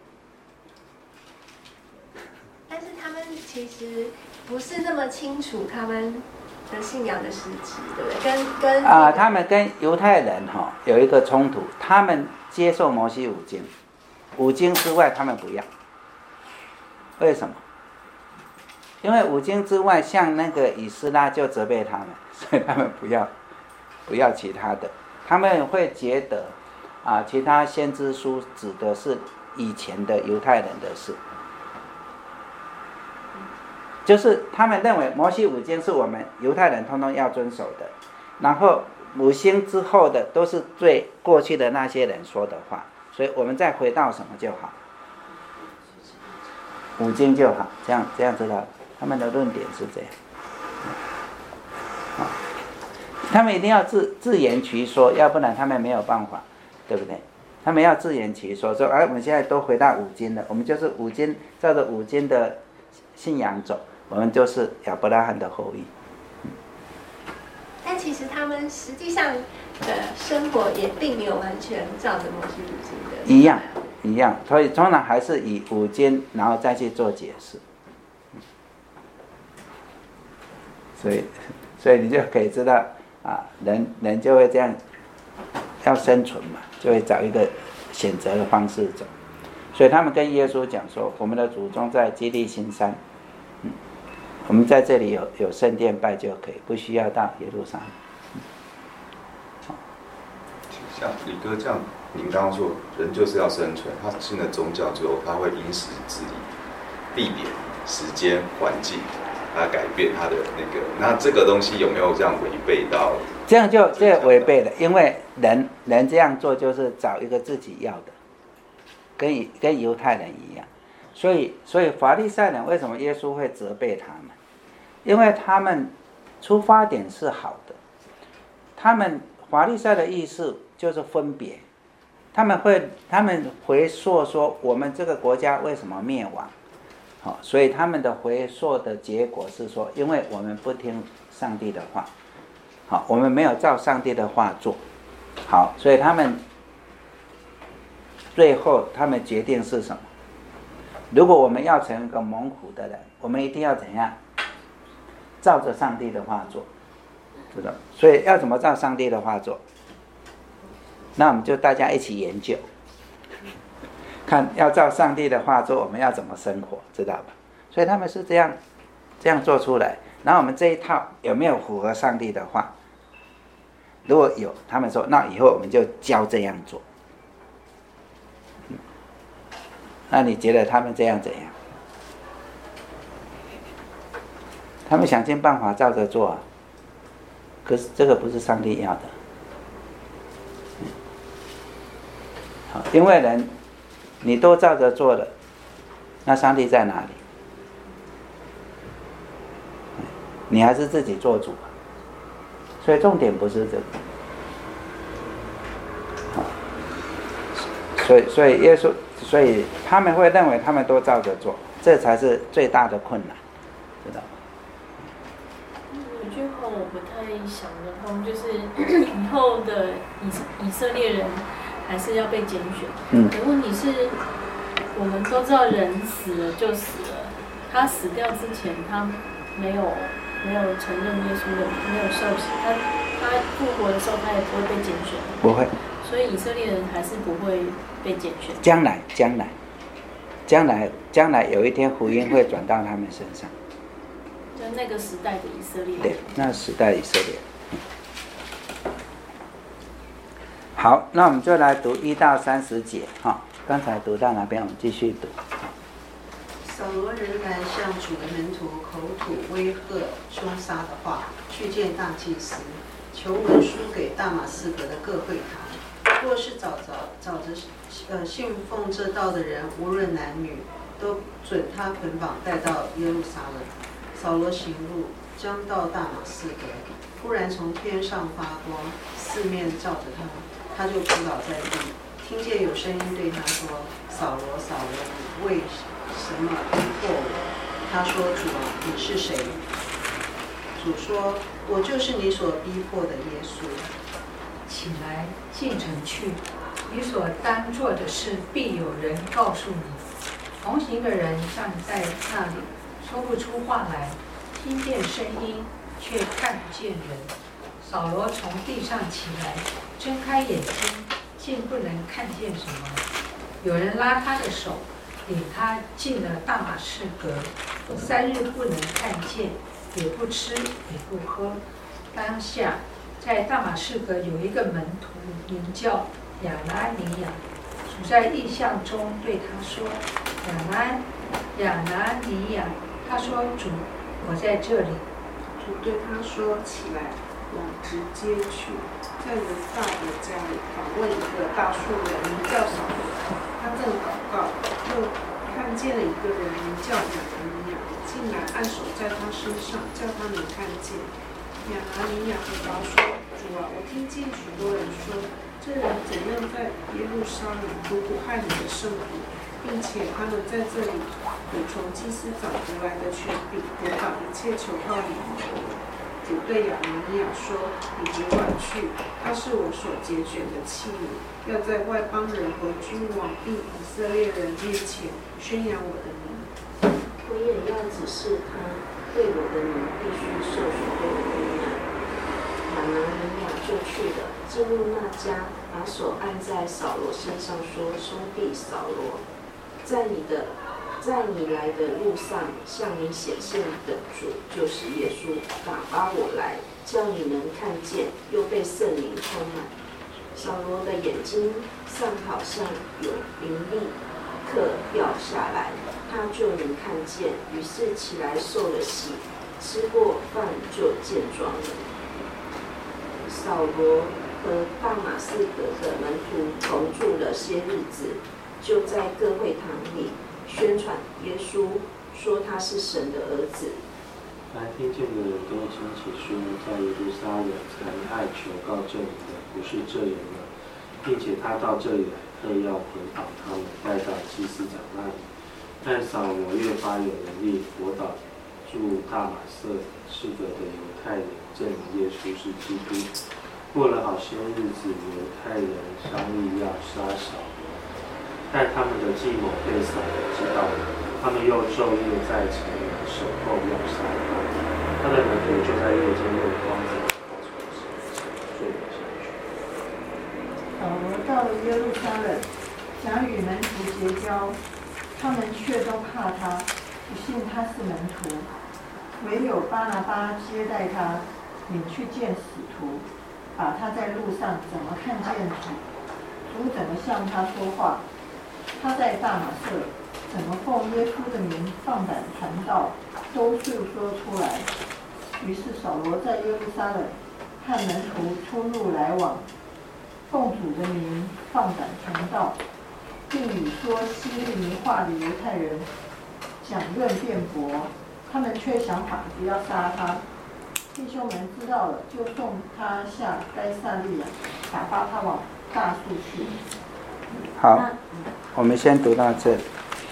但是他们其实不是那么清楚他们的信仰的实质，对不对？ 他们跟犹太人有一个冲突，他们接受摩西五经，五经之外他们不要。为什么？因为五经之外，像那个以斯拉就责备他们，所以他们不要其他的。他们会觉得其他先知书指的是以前的犹太人的事，就是他们认为摩西五经是我们犹太人通通要遵守的，然后五经之后的都是对过去的那些人说的话，所以我们再回到什么就好，五经就好，这样知道，他们的论点是这样。他们一定要自圆其说，要不然他们没有办法，对不对？他们要自圆其说，说我们现在都回到五经了，我们就是五经，照着五经的信仰走，我们就是亚伯拉罕的后裔。 但其实他们实际上的生活也并没有完全照着摩西五经的一样，所以通常还是以五经，然后再去做解释。所以你就可以知道人就会这样要生存嘛，就会找一个选择的方式走。所以他们跟耶稣讲说，我们的祖宗在基利心山，我们在这里有圣殿拜就可以，不需要到耶路撒冷。 像李哥这样，您刚刚说人就是要生存，他信了宗教之后，他会因时制宜，地点、时间、环境，他改变他的那个。那这个东西有没有这样违背到？ 这样就违背了，因为人这样做就是找一个自己要的，跟犹太人一样。所以法利赛人为什么耶稣会责备他们？因为他们出发点是好的，他们法利赛的意思就是分别，他们回溯说我们这个国家为什么灭亡，所以他们的回溯的结果是说，因为我们不听上帝的话，我们没有照上帝的话做，好，所以他们最后他们决定是什么？如果我们要成为一个蒙福的人，我们一定要怎样？照着上帝的话做，知道？所以要怎么照上帝的话做？那我们就大家一起研究，看要照上帝的话做，我们要怎么生活，知道吧？所以他们是这样做出来。然后我们这一套有没有符合上帝的话？如果有，他们说那以后我们就教这样做。那你觉得他们这样怎样？他们想尽办法照着做啊，可是这个不是上帝要的。好，因为人你都照着做了，那上帝在哪里？你还是自己做主啊。所以重点不是这个。所以他们会认为他们都照着做，这才是最大的困难，知道吗？ 有句话我不太想得通，就是以后的以色列人还是要被拣选。可问题是，我们都知道人死了就死了，他死掉之前他没有承认耶稣的，没有受洗，他复活的时候他也不会被拣选。 不会。 所以以色列人还是不会被拣选。将来有一天福音会转到他们身上。 就那个时代的以色列人。 对，那时代以色列。好，那我们就来读1到30节哈。刚才读到哪边？我们继续读。 扫罗仍然向主的门徒口吐威吓、凶杀的话，去见大祭司，求文书给大马士革的各会堂。若是找着信奉这道的人，无论男女，都准他捆绑带到耶路撒冷。扫罗行路，将到大马士革，忽然从天上发光，四面照着他，他就扑倒在地，听见有声音对他说：“扫罗，扫罗，你为什么逼迫我？”他说：“主啊，你是谁？”主说：“我就是你所逼迫的耶稣。 起来，进城去，你所当做的事必有人告诉你。”同行的人站在那里，说不出话来，听见声音，却看不见人。扫罗从地上起来，睁开眼睛，竟不能看见什么。有人拉他的手，领他进了大马士革，3日不能看见，也不吃，也不喝。当下在大马士革有一个门徒，名叫亚拿尼亚，主在异象中对他说：“亚拿尼亚。”他说：“主，我在这里。” 主对他说：“起来，往直接去，在犹大的家里访问一个大数人，名叫扫罗。他正祷告，又看见了一个人，名叫亚拿尼亚，进来按手在他身上，叫他能看见。亚拿尼亚回答说：主啊，我听见许多人说，这人怎样在耶路撒冷苦苦害你的圣徒，并且他们在这里有从祭司长得来的权柄，抵挡一切求告你的。主对亚拿尼亚说：你只管去，他是我所拣选的器皿，要在外邦人和君王并以色列人面前宣扬我的名。 我也要指示他，对我的名必须受许多的苦难。亚拿尼亚就去了，进入那家， 把手按在扫罗身上，说：“兄弟扫罗，在你来的路上，向你显现的主就是耶稣，打发我来，叫你能看见，又被圣灵充满。”扫罗的眼睛上好像有灵力刻掉下来，他就能看见，于是起来受了洗，吃过饭就健壮了。扫罗和大马士革的门徒同住了些日子，就在各会堂里宣传耶稣，说他是神的儿子。 凡听见的人都称起说，在耶路撒冷残害求告这里的不是这人了，并且他到这里来，特要捆绑他们，带到祭司长那里。但扫罗越发有能力驳倒住大马士革的犹太人，证明耶稣是基督。过了好些日子，犹太人商议要杀扫罗，但他们的计谋被扫罗知道了，他们又昼夜在城门守候要杀他。他的门徒就在夜间用筐子把他从石头上坠了下去。 扫罗到了耶路撒冷，想与门徒结交，他们却都怕他，不信他是门徒。唯有巴拿巴接待他，领去见使徒，把他在路上怎么看见主怎么向他说话。他在大马色怎么奉耶稣的名放胆传道，都述说出来。于是扫罗在耶路撒冷和门徒出入来往，奉主的名放胆传道，并与说希利尼话的犹太人讲论辩驳，他们却想法子要杀他。弟兄们知道了，就送他下该撒利亚，打发他往大树去。 好，我们先读到这里。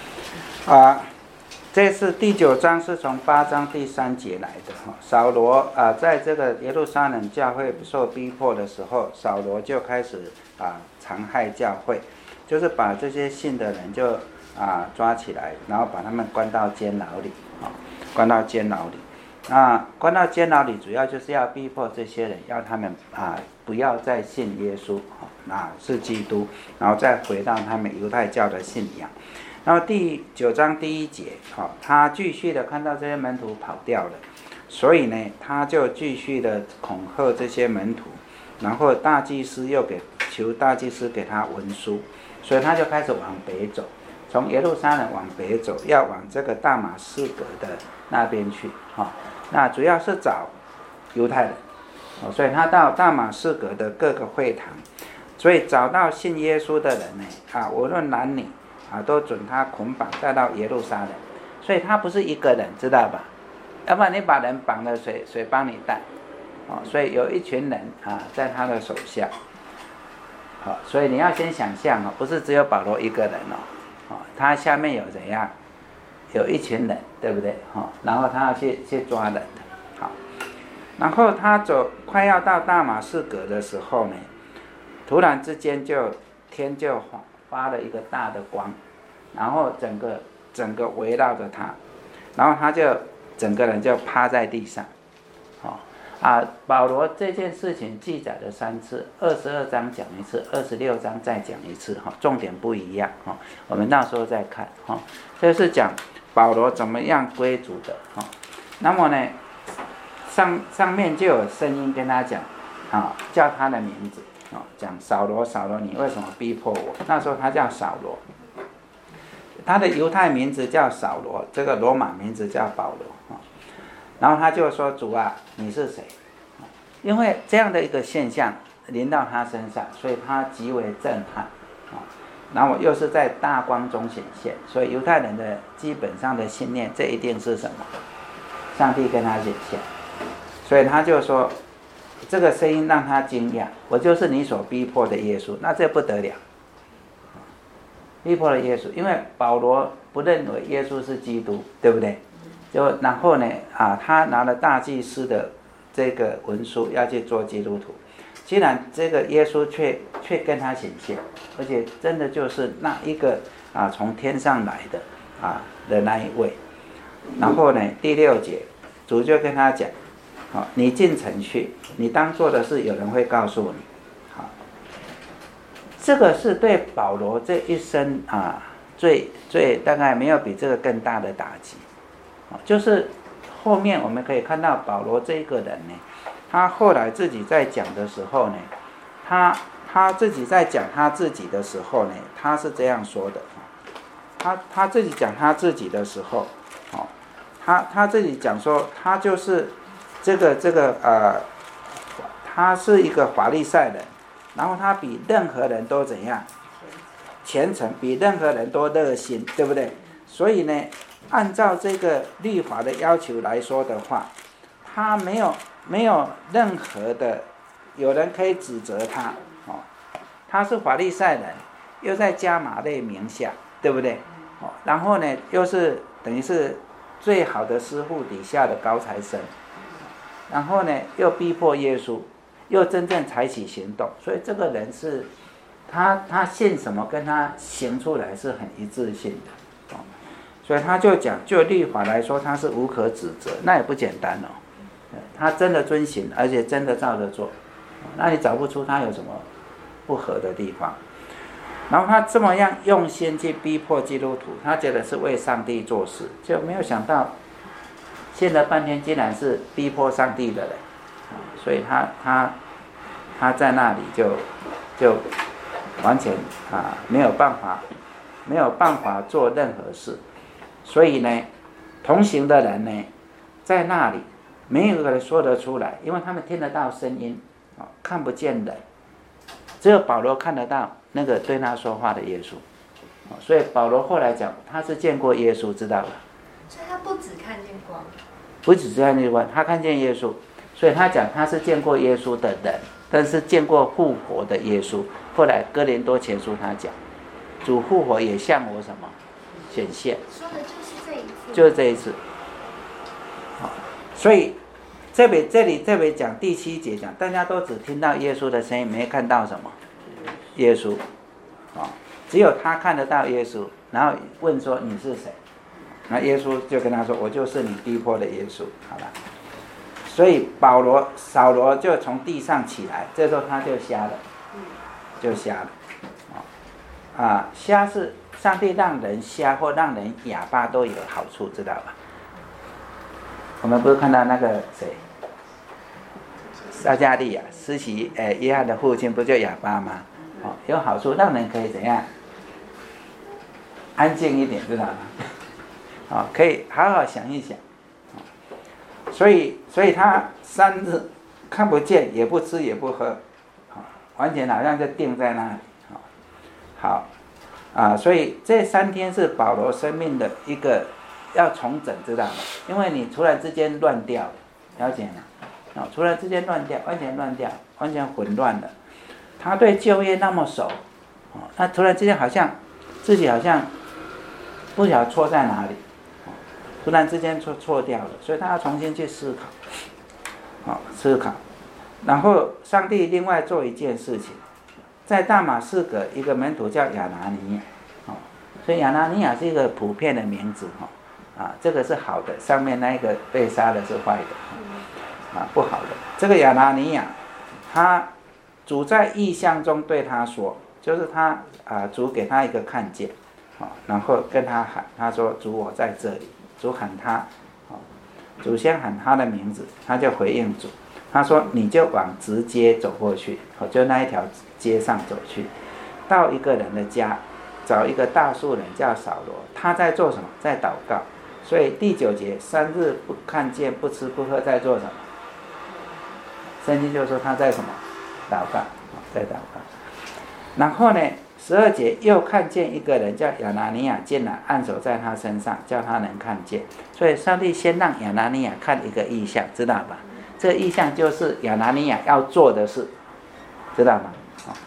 这是第9章，是从8章第3节来的。扫罗在这个耶路撒冷教会受逼迫的时候，扫罗就开始残害教会，就是把这些信的人就抓起来，然后把他们关到监牢里，关到监牢里。关到监牢里主要就是要逼迫这些人，要他们不要再信耶稣，是基督，然后再回到他们犹太教的信仰。然后第9章第1节，他继续的看到这些门徒跑掉了，所以呢，他就继续的恐吓这些门徒，然后大祭司又求大祭司给他文书，所以他就开始往北走，从耶路撒冷往北走，要往这个大马士革的那边去。那主要是找犹太人，所以他到大马士革的各个会堂，所以找到信耶稣的人呢，无论男女都准他捆绑带到耶路撒冷。所以他不是一个人，知道吧？要不然你把人绑了，谁帮你带？所以有一群人在他的手下。所以你要先想象不是只有保罗一个人他下面有怎样？有一群人，对不对？然后他要去抓人的。好，然后他快要到大马士革的时候呢，突然之间天就发了一个大的光，然后整个围绕着他，然后他就整个人就趴在地上。保罗这件事情记载了3次，22章讲一次，26章再讲一次，重点不一样，我们到时候再看。这是讲保罗怎么样归主的。那么呢，上面就有声音跟他讲，叫他的名字，讲扫罗扫罗，你为什么逼迫我？那时候他叫扫罗，他的犹太名字叫扫罗，这个罗马名字叫保罗。然后他就说：“主啊，你是谁？”因为这样的一个现象临到他身上，所以他极为震撼。然后又是在大光中显现，所以犹太人的基本上的信念，这一定是什么？上帝跟他显现。所以他就说，这个声音让他惊讶，我就是你所逼迫的耶稣。那这不得了，逼迫了耶稣，因为保罗不认为耶稣是基督，对不对？然后呢，他拿了大祭司的这个文书要去做基督徒，既然这个耶稣却跟他显现，而且真的就是那一个从天上来的那一位。然后呢，第6节，主就跟他讲，你进城去，你当做的事有人会告诉你。 这个是对保罗这一生啊，最大概没有比这个更大的打击。就是后面我们可以看到保罗这个人呢，他后来自己在讲的时候呢，他自己在讲他自己的时候呢，他是这样说的。他自己讲他自己的时候，他自己讲说，他就是他是一个法利赛人，然后他比任何人都怎样虔诚，比任何人都热心，对不对？所以呢，按照这个律法的要求来说的话，他没有任何的有人可以指责他。他是法利赛人，又在加马列名下，对不对？然后呢，又是等于是最好的师傅底下的高材生，然后呢，又逼迫耶稣，又真正采取行动，所以这个人是他信什么跟他行出来是很一致性的。所以他就讲，就律法来说，他是无可指责，那也不简单哦。他真的遵行，而且真的照着做，那你找不出他有什么不合的地方。然后他这么样用心去逼迫基督徒，他觉得是为上帝做事，就没有想到信了半天竟然是逼迫上帝的人。所以他在那里就完全没有办法做任何事。所以呢，同行的人呢，在那里没有人说得出来，因为他们听得到声音，看不见人，只有保罗看得到那个对他说话的耶稣。所以保罗后来讲，他是见过耶稣，知道吧？ 所以他不只看见光， 不只是看见光，他看见耶稣，所以他讲他是见过耶稣的人，但是见过复活的耶稣。后来哥林多前书他讲，主复活也向我什么显现， 说的就是这一次， 就是这一次。所以这里讲第7节讲，大家都只听到耶稣的声音，没看到什么耶稣，只有他看得到耶稣，然后问说你是谁？那耶稣就跟他说，我就是你逼迫的耶稣。好了，所以扫罗就从地上起来，这时候他就瞎了，瞎是上帝让人瞎或让人哑巴都有好处，知道吧？我们不是看到那个谁，撒迦利亚施洗约翰的父亲不就哑巴吗？有好处，让人可以怎样安静一点，知道吗？可以好好想一想。所以他3日看不见，也不吃也不喝，完全好像就定在那里。好所以这3天是保罗生命的一个要重整，知道吗？因为你突然之间乱掉了，了解吗？突然之间乱掉，完全乱掉，完全混乱了。他对就业那么熟，他突然之间自己好像不晓得错在哪里，突然之间错掉了，所以他要重新去思考。然后上帝另外做一件事情，在大马士革一个门徒叫亚拿尼亚，所以亚拿尼亚是一个普遍的名字，这个是好的，上面那个被杀的是坏的，不好的。这个亚拿尼亚，他主在异象中对他说，就是他主给他一个看见，然后跟他喊，他说主我在这里，主喊他，主先喊他的名字，他就回应主，他说你就往直街走过去，就那一条街上走去，到一个人的家，找一个大树人叫扫罗，他在做什么？在祷告。所以第9节3日不看见不吃不喝，在做什么？圣经就说他在什么？祷告，在祷告。然后呢12节又看见一个人叫亚拿尼亚进来，按手在他身上，叫他能看见。所以上帝先让亚拿尼亚看一个异象，知道吧？这个异象就是亚拿尼亚要做的事，知道吗？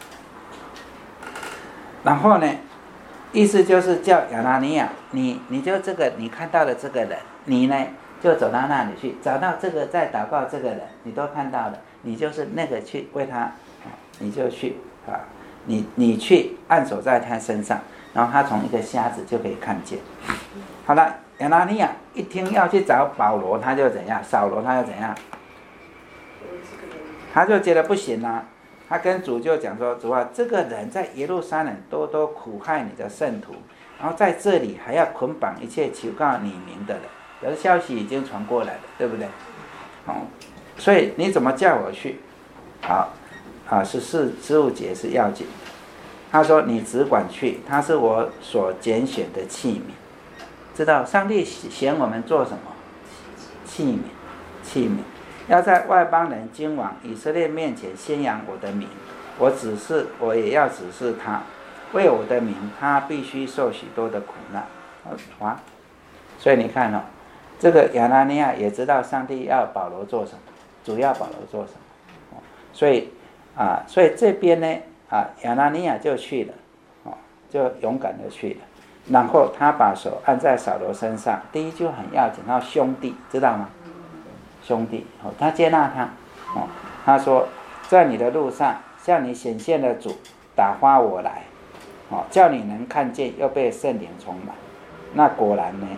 然后呢，意思就是叫亚拿尼亚，你就这个你看到的这个人，你呢就走到那里去，找到这个在祷告这个人，你都看到了，你就是那个去为他，你就去你去按手在他身上，然后他从一个瞎子就可以看见。好了，亚拿尼亚一听要去找保罗，他就怎样？扫罗他就怎样？他就觉得不行啊， 他跟主就讲说，主啊，这个人在耶路撒冷多多苦害你的圣徒，然后在这里还要捆绑一切求告你名的人，有的消息已经传过来了，对不对？所以你怎么叫我去？好，14、15节是要紧的。他说你只管去，他是我所拣选的器皿。知道上帝选我们做什么？器皿，要在外邦人经往以色列面前宣扬我的名。我也要指示他，为我的名，他必须受许多的苦难。所以你看哦，这个亚拿尼亚也知道上帝要保罗做什么，主要保罗做什么。所以这边呢，亚拿尼亚就去了，就勇敢的去了。然后他把手按在扫罗身上，第一句很要紧，他说兄弟，知道吗？兄弟，他接纳他，他说在你的路上向你显现的主打发我来，叫你能看见又被圣灵充满。那果然呢，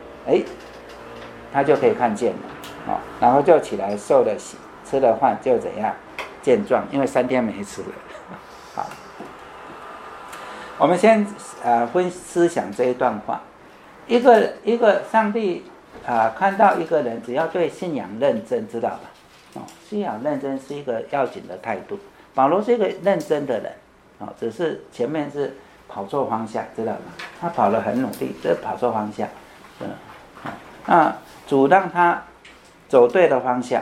他就可以看见了，然后就起来受了洗，吃了饭就怎样健壮，因为3天没吃了。好，我们先分思想这一段话。一个上帝看到一个人只要对信仰认真，知道吧？信仰认真是一个要紧的态度。保罗是一个认真的人，只是前面是跑错方向，知道吗？他跑得很努力，这跑错方向。那主让他走对的方向。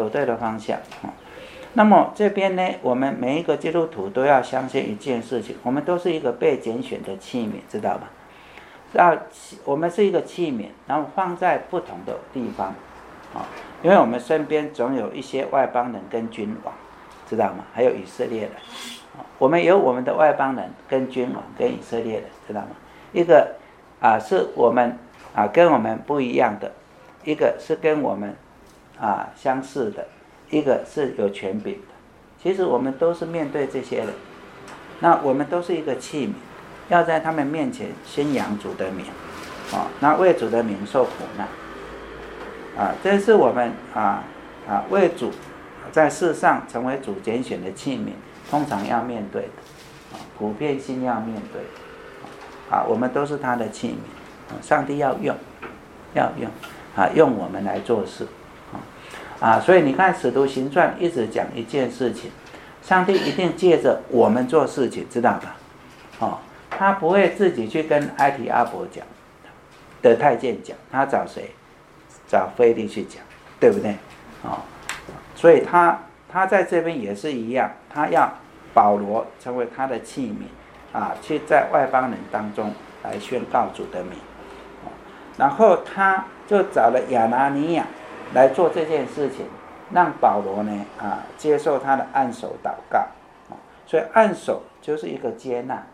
那么这边呢，我们每一个基督徒都要相信一件事情，我们都是一个被拣选的器皿，知道吧？我们是一个器皿，然后放在不同的地方，因为我们身边总有一些外邦人跟君王，知道吗？还有以色列人，我们有我们的外邦人跟君王跟以色列人，知道吗？一个是我们跟我们不一样的，一个是跟我们相似的，一个是有权柄的。其实我们都是面对这些人，那我们都是一个器皿，要在他们面前宣扬主的名，那为主的名受苦难，这是我们为主在世上成为主拣选的器皿，通常要面对的，普遍性要面对的，我们都是他的器皿，上帝要用，用我们来做事，所以你看使徒行传一直讲一件事情，上帝一定借着我们做事情，知道吧？他不会自己去跟埃提阿伯讲，的太监讲，他找谁？找腓力去讲，对不对？所以他在这边也是一样，他要保罗成为他的器皿，去在外邦人当中来宣告主的名。然后他就找了亚拿尼亚来做这件事情，让保罗呢接受他的按手祷告。所以按手就是一个接纳，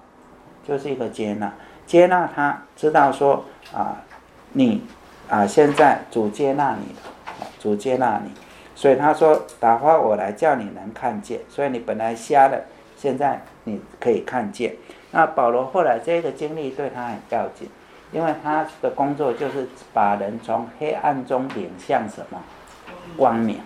接纳他知道说你现在主接纳你了，主接纳你，所以他说打发我来叫你能看见，所以你本来瞎了，现在你可以看见。那保罗后来这个经历对他很要紧，因为他的工作就是把人从黑暗中领向什么？光明。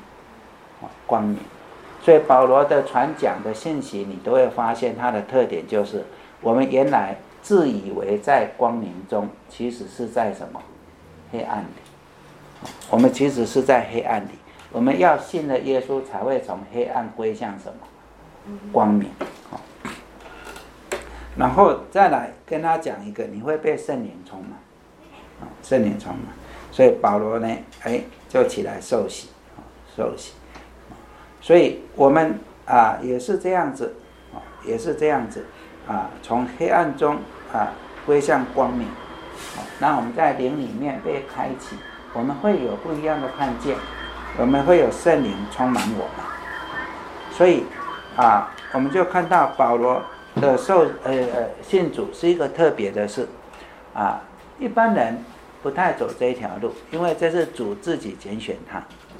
所以保罗的传讲的信息，你都会发现它的特点就是，我们原来自以为在光明中，其实是在什么？黑暗里。我们其实是在黑暗里，我们要信了耶稣，才会从黑暗归向什么？光明。然后再来跟他讲一个，你会被圣灵充满，圣灵充满。所以保罗呢，就起来受洗。所以我们也是这样子，从黑暗中归向光明。那我们在灵里面被开启，我们会有不一样的看见，我们会有圣灵充满我们。所以我们就看到保罗的信主是一个特别的事，一般人不太走这一条路，因为这是主自己拣选他，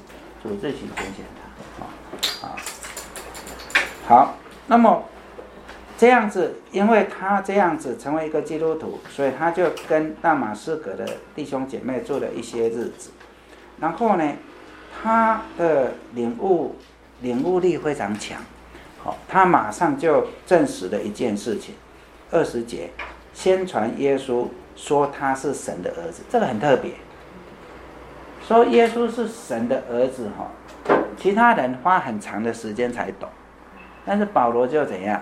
好，那么这样子，因为他这样子成为一个基督徒，所以他就跟大马士革的弟兄姐妹住了一些日子。然后呢，他的领悟力非常强， 他马上就证实了一件事情，20节，宣传耶稣说他是神的儿子，这个很特别。说耶稣是神的儿子其他人花很长的时间才懂，但是保罗就怎样？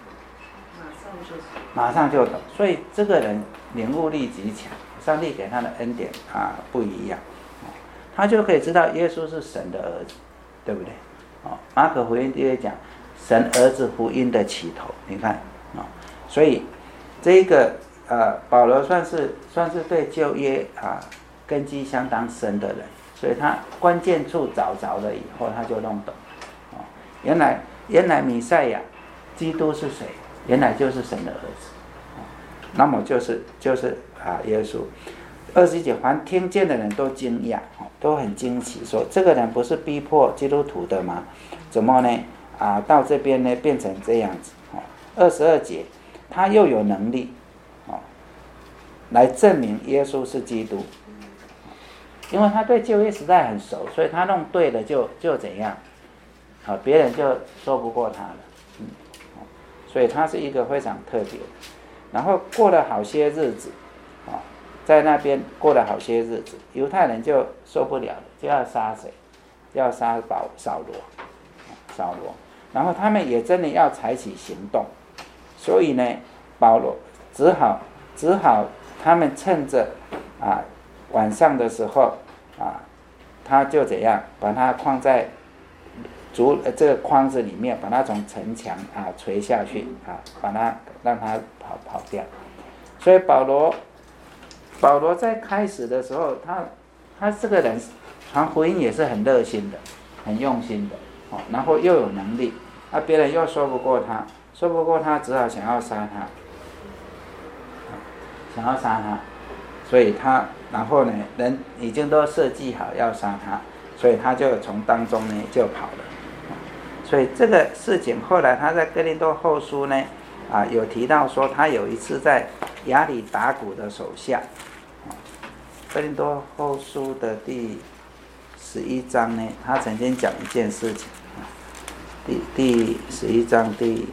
马上就懂，所以这个人领悟力极强，上帝给他的恩典不一样，他就可以知道耶稣是神的儿子，对不对？马可福音就会讲神儿子福音的起头，你看所以这个保罗算是对旧约根基相当深的人，所以他关键处找着了以后，他就弄懂原来弥赛亚基督是谁？原来就是神的儿子，那么就是耶稣。21节，凡听见的人都惊讶，都很惊奇，说这个人不是逼迫基督徒的吗？怎么呢？到这边呢变成这样子。22节，他又有能力来证明耶稣是基督，因为他对旧约时代很熟，所以他弄对了就怎样，别人就说不过他了。所以他是一个非常特别的。然后过了好些日子在那边过了好些日子，犹太人就受不了了，就要杀谁？要杀扫罗。然后他们也真的要采取行动，所以呢，保罗只好他们趁着晚上的时候他就怎样把它框在这个框子里面，把它从城墙垂下去把它让它跑掉。所以保罗在开始的时候，他这个人传福音也是很热心的，很用心的然后又有能力，别人又说不过他，只好想要杀他，所以他然后呢，人已经都设计好要杀他，所以他就从当中呢就跑了。所以这个事情后来他在哥林多后书呢有提到说，他有一次在亚里达古的手下，哥林多后书的第11章呢，他曾经讲一件事情，第11章第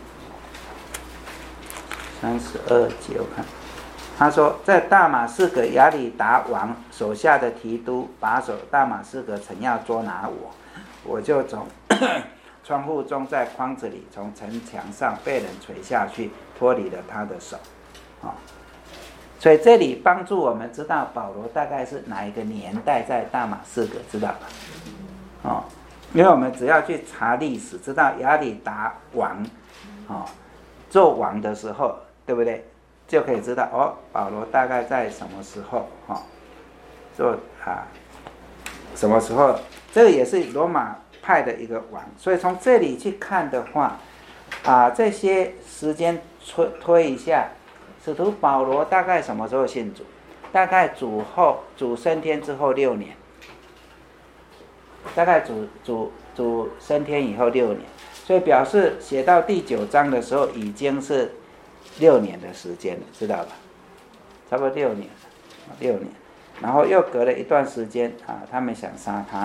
32节，我看他说，在大马士革亚里达王手下的提督把守大马士革城要捉拿我就从窗户中在筐子里从城墙上被人垂下去，脱离了他的手所以这里帮助我们知道保罗大概是哪一个年代在大马士革，知道吧因为我们只要去查历史，知道亚里达王做王的时候，对不对？就可以知道保罗大概在什么时候做什么时候，这个也是罗马派的一个王。所以从这里去看的话这些时间推一下，使徒保罗大概什么时候信主？大概主升天之后6年，大概主升天以后6年，所以表示写到第9章的时候已经是6年的时间了，知道吧？差不多6年，然后又隔了一段时间他们想杀他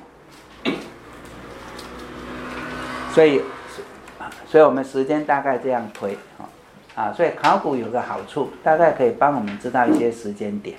所以我们时间大概这样推所以考古有个好处，大概可以帮我们知道一些时间点。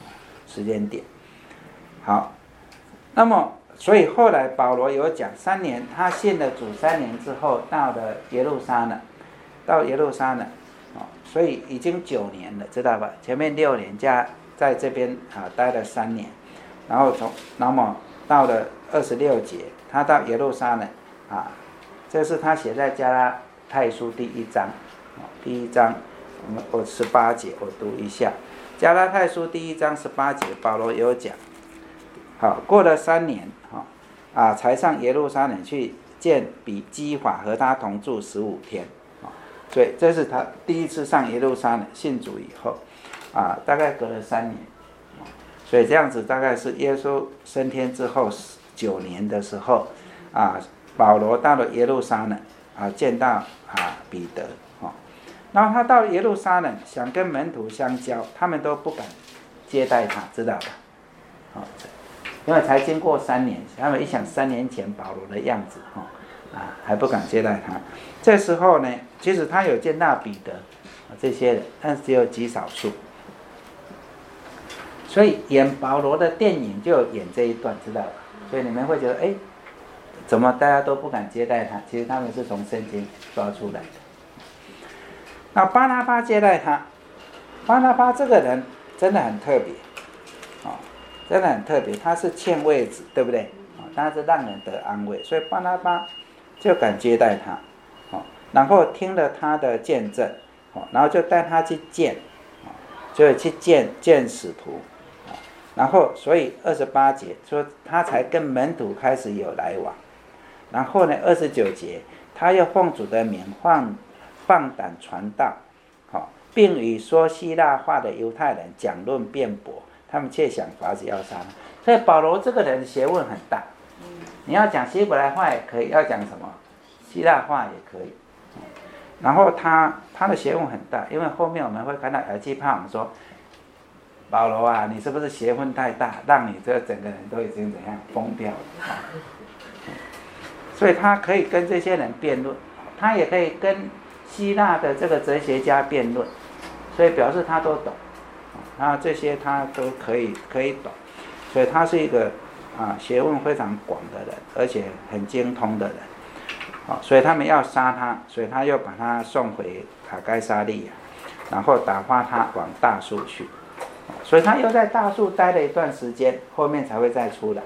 好，那么所以后来保罗有讲3年，他信了主3年之后到了耶路撒冷，所以已经9年了，知道吧？前面6年加在这边待了3年，然后那么到了26节，他到耶路撒冷这是他写在加拉太书第1章，我18节我读一下，加拉太书第1章18节，保罗有讲，过了3年才上耶路撒冷去见比基法，和他同住15天，所以这是他第一次上耶路撒冷信主以后大概隔了3年，所以这样子大概是耶稣升天之后9年的时候保罗到了耶路撒冷见到彼得然后他到耶路撒冷想跟门徒相交，他们都不敢接待他，知道吧因为才经过3年，他们一想3年前保罗的样子还不敢接待他。这时候呢，其实他有见到彼得这些人，但是只有极少数。所以演保罗的电影就演这一段，知道吧？所以你们会觉得，哎，怎么大家都不敢接待他？其实他们是从圣经抓出来的。那巴拿巴接待他，巴拿巴这个人真的很特别，真的很特别，他是欠位子，对不对？他是让人得安慰，所以巴拿巴就敢接待他，然后听了他的见证，然后就带他去见，就去见使徒，然后所以28节说他才跟门徒开始有来往，然后呢29节他又奉主的名放胆传道，并与说希腊话的犹太人讲论辩驳，他们却想法子要杀他。所以保罗这个人学问很大，你要讲希伯来话也可以，要讲什么希腊话也可以。然后他的学问很大，因为后面我们会看到亚基帕我们说，保罗啊，你是不是学问太大，让你这整个人都已经怎样疯掉了？所以他可以跟这些人辩论，他也可以跟希腊的这个哲学家辩论，所以表示他都懂，这些他都可以懂，所以他是一个学问非常广的人，而且很精通的人，所以他们要杀他，所以他又把他送回该撒利亚，然后打发他往大树去，所以他又在大树待了一段时间，后面才会再出来，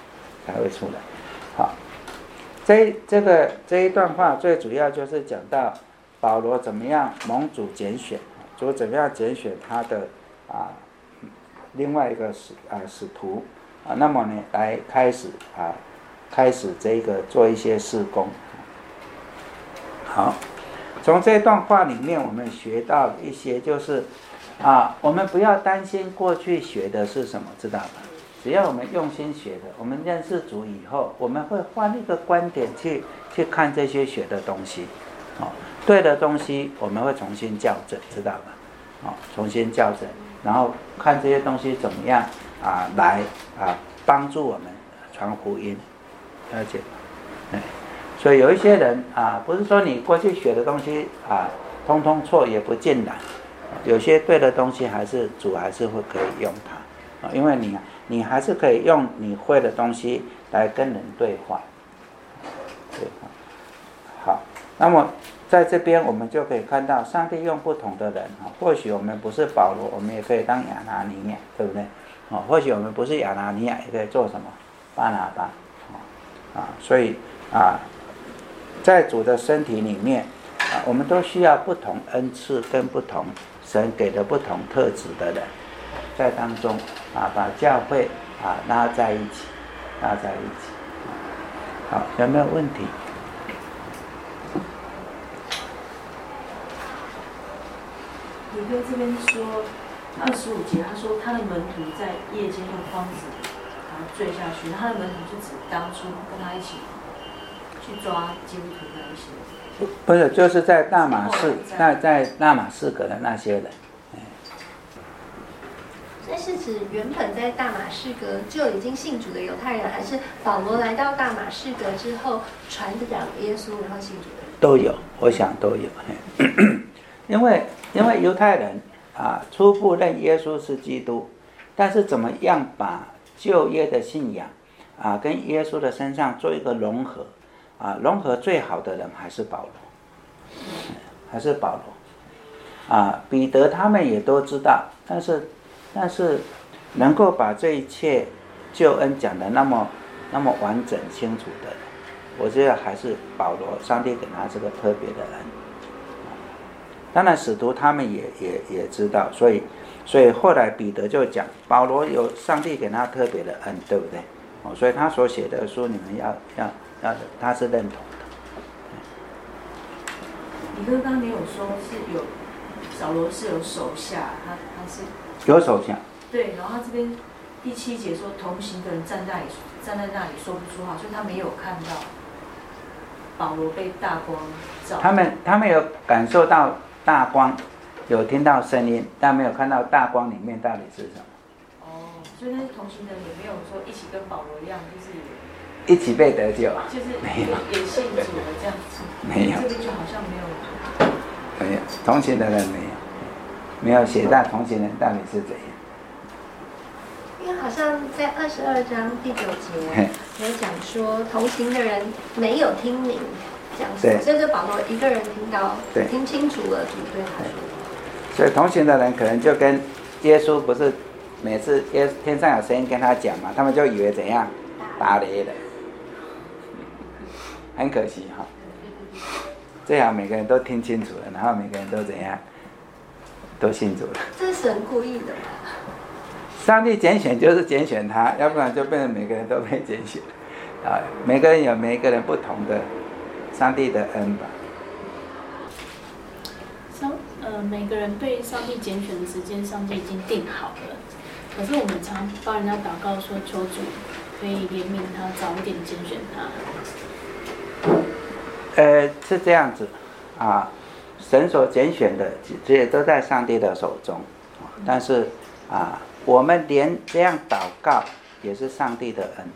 好，这一段话最主要就是讲到保罗怎么样蒙主拣选，主怎么样拣选他的另外一个使徒那么呢来开始这个做一些事工。好，从这段话里面我们学到一些，就是我们不要担心过去学的是什么，知道吧？只要我们用心学的，我们认识主以后，我们会换一个观点去看这些学的东西，对的东西我们会重新校正，知道吧？重新校正，然后看这些东西怎么样来帮助我们传福音，了解吗？所以有一些人不是说你过去学的东西通通错也不尽然，有些对的东西主还是会可以用它，因为你还是可以用你会的东西来跟人对话。好，那么在这边我们就可以看到上帝用不同的人，或许我们不是保罗，我们也可以当亚拿尼亚，对不对？或许我们不是亚拿尼亚，也可以做什么巴拿巴，所以在主的身体里面我们都需要不同恩赐跟不同神给的不同特质的人在当中把教会拉在一起。好，有没有问题？ 李哥这边说25节，他说他的门徒在夜间用筐子然后坠下去，他的门徒是指当初跟他一起去抓基督徒那一些。 不是，就是在大马士，在大马士革的那些人。 那是指原本在大马士革就已经信主的犹太人，还是保罗来到大马士革之后传讲耶稣然后信主的人？都有，我想都有。因为犹太人初步认耶稣是基督，但是怎么样把旧约的信仰跟耶稣的身上做一个融合融合最好的人还是保罗，彼得他们也都知道，但是能够把这一切救恩讲得那么完整清楚的人，我觉得还是保罗，上帝给他这个特别的恩。当然使徒他们也知道，所以后来彼得就讲保罗有上帝给他特别的恩，对不对？所以他所写的书你们要他是认同的。 你哥刚刚没有说是有扫罗是有手下，他是有手下。 对，然后他这边第7节说同行的人站在那里说不出话，所以他没有看到保罗被大光照。他们有感受到大光，有听到声音，但没有看到大光里面到底是什么。所以那些同行的人也没有说一起跟保罗一样，就是一起被得救， 就是没有， 也信主了这样子， 没有， 这个就好像没有。 没有，同行的人没有，没有写到同行人到底是怎样。 因为好像在22章第9节有讲说，同行的人没有听明讲什么，所以就保罗一个人听到，听清楚了主对他说。 所以同行的人可能就跟耶稣不是每次天上有声音跟他讲嘛，他们就以为怎样打雷了，很可惜哈。最好每个人都听清楚了，然后每个人都怎样，都信主了。 这是神故意的吧？ 上帝拣选就是拣选他，要不然就变成每个人都被拣选啊。每个人有每一个人不同的上帝的恩吧。 每个人被上帝拣选的时间，上帝已经定好了。可是我们常帮人家祷告说，求主可以怜悯他，早一点拣选他。 是这样子啊，神所拣选的这些都在上帝的手中，但是啊，我们连这样祷告也是上帝的恩。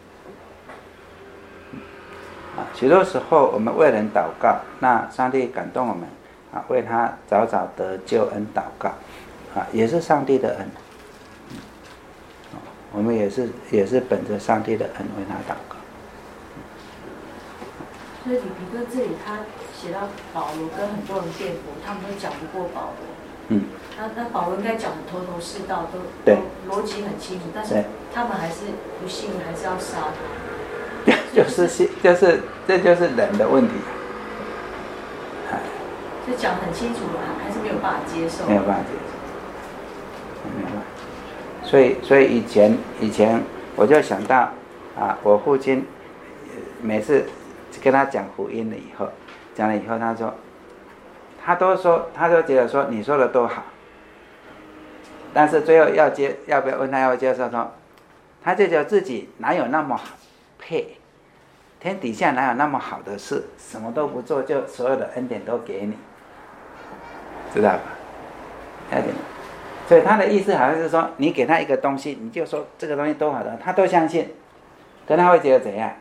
许多时候我们为人祷告，那上帝感动我们啊，为他早早得救恩祷告啊，也是上帝的恩。我们也是本着上帝的恩为他祷告。 所以李皮哥这里他写到保罗跟很多人辩驳，他们都讲不过保罗。那保罗应该讲的头头是道，都逻辑很清楚，但是他们还是不信，还是要杀他。这就是人的问题。 就讲很清楚了，还是没有办法接受。 没有办法接受，没有办法。所以以前我就想到啊，我父亲每次跟他讲福音了以后，讲了以后，他都觉得说你说的都好，但是最后要不要问他要接受说，他就觉得自己哪有那么好配，天底下哪有那么好的事，什么都不做就所有的恩典都给你，知道吧？所以他的意思好像是说，你给他一个东西，你就说这个东西多好的，他都相信，可他会觉得怎样？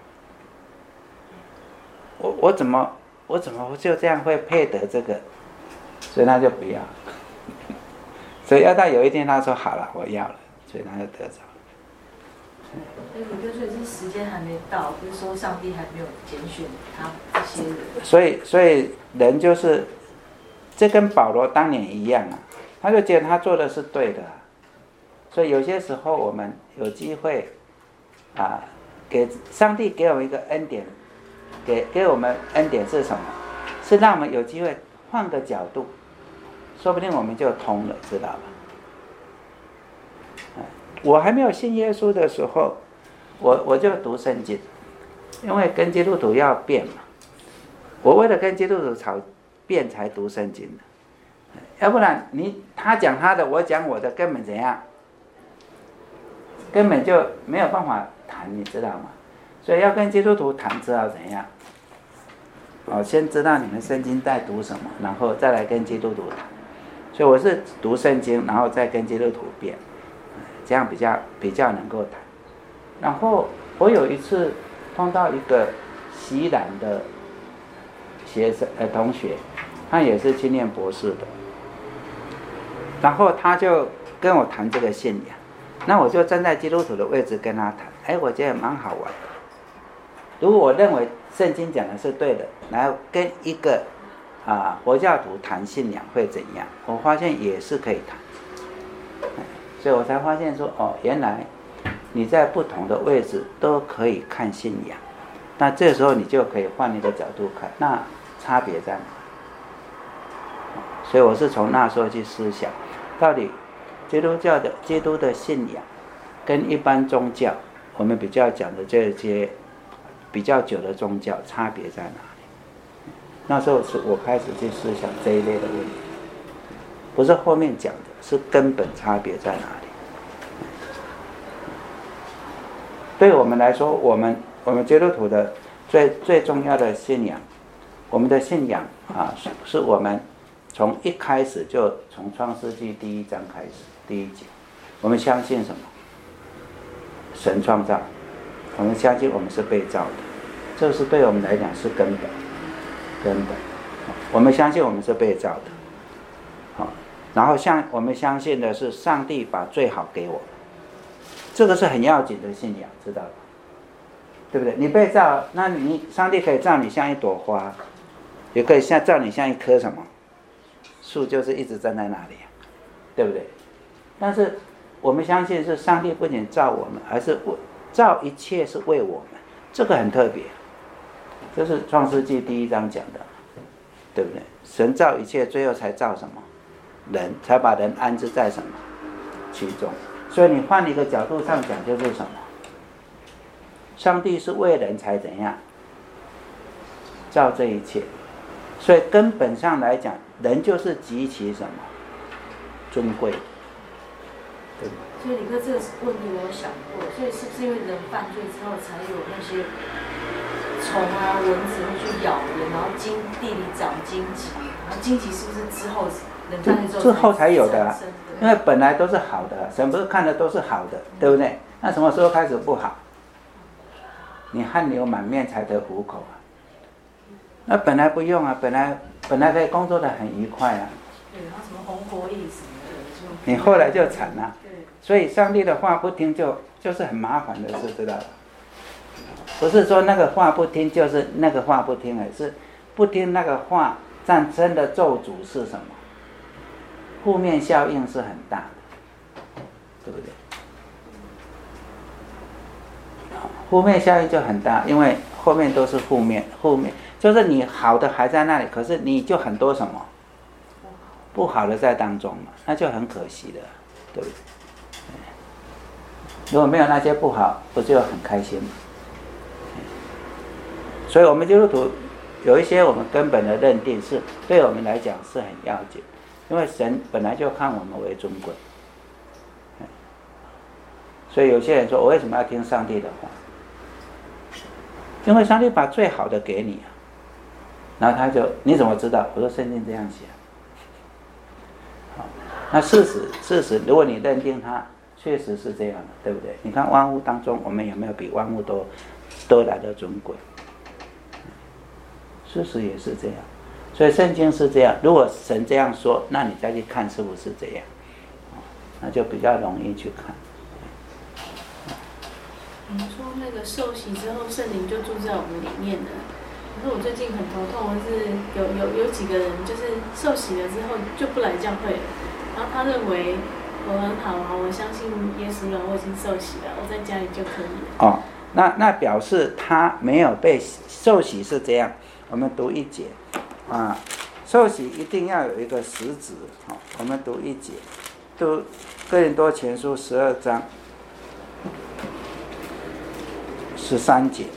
我怎么就这样会配得这个？所以他就不要。所以要到有一天他说好了，我要了，所以他就得着。 所以是时间还没到，不是说上帝还没有拣选他这些人。 所以人就是，这跟保罗当年一样啊，他就觉得他做的是对的，所以有些时候我们有机会啊，上帝给我们一个恩典，给我们恩典是什么？是让我们有机会换个角度，说不定我们就通了，知道吧？我还没有信耶稣的时候，我就读圣经，因为跟基督徒要辩嘛。我为了跟基督徒吵辩才读圣经的，要不然他讲他的，我讲我的，根本怎样？根本就没有办法谈，你知道吗？所以要跟基督徒谈，知道怎样？先知道你们圣经在读什么，然后再来跟基督徒谈。所以我是读圣经，然后再跟基督徒辩。这样比较能够谈。然后我有一次碰到一个西兰的同学，他也是去念博士的，然后他就跟我谈这个信仰，那我就站在基督徒的位置跟他谈，我觉得蛮好玩的。如果我认为圣经讲的是对的，然后跟一个佛教徒谈信仰会怎样？我发现也是可以谈。所以我才发现说，原来你在不同的位置都可以看信仰，那这时候你就可以换一个角度看，那差别在哪？所以我是从那时候去思想，到底基督的信仰跟一般宗教，我们比较讲的这些比较久的宗教差别在哪里？那时候是我开始去思想这一类的问题，不是后面讲的。是根本差别在哪里？对我们来说，我们基督徒的最重要的信仰，我们的信仰是我们从一开始就从创世纪第1章开始，第1节，我们相信什么？神创造， 我们相信我们是被造的，这是对我们来讲是根本。我们相信我们是被造的，然后我们相信的是上帝把最好给我们，这个是很要紧的信仰，知道吧？对不对？你被造，那上帝可以造你像一朵花，也可以造你像一棵什么树，就是一直站在那里，对不对？但是我们相信是上帝不仅造我们，而是造一切是为我们，这个很特别。这是创世纪第1章讲的，对不对？神造一切，最后才造什么？人，才把人安置在什么其中。所以你换一个角度上讲，就是什么？上帝是为人才怎样造这一切，所以根本上来讲，人就是极其什么尊贵，对不对？ 所以李哥这个问题我有想过，所以是不是因为人犯罪之后才有那些虫啊、蚊子会去咬人，然后地里长荆棘，然后荆棘是不是之后人犯罪之后才有的啊？因为本来都是好的，神不是看的都是好的，对不对？那什么时候开始不好？你汗流满面才得糊口啊！那本来不用啊，本来可以工作的很愉快啊。 对，然后什么红火蚁什么的， 你后来就惨了。所以上帝的话不听就是很麻烦的事，知道吧？不是说那个话不听就是那个话不听，而是不听那个话，战争的咒诅是什么？负面效应是很大的，对不对？负面效应就很大，因为后面都是负面就是你好的还在那里，可是你就很多什么不好的在当中嘛，那就很可惜的，对不对？如果没有那些不好，不就很开心吗？所以我们基督徒有一些我们根本的认定是对我们来讲是很要紧，因为神本来就看我们为尊贵。所以有些人说，我为什么要听上帝的话？因为上帝把最好的给你啊。然后你怎么知道？我说圣经这样写。好，那事实，如果你认定它确实是这样的，对不对？你看万物当中，我们有没有比万物都来得尊贵？事实也是这样，所以圣经是这样。如果神这样说，那你再去看是不是这样，那就比较容易去看。 你说那个受洗之后，圣灵就住在我们里面了。可是我最近很头痛的是，有几个人就是受洗了之后就不来教会了，然后他认为我很好啊，我相信耶稣了，我已经受洗了，我在家里就可以了。 哦，那表示他没有被受洗是这样。我们读1节啊，受洗一定要有一个实质。好，我们读1节，读哥林多前书12章13节。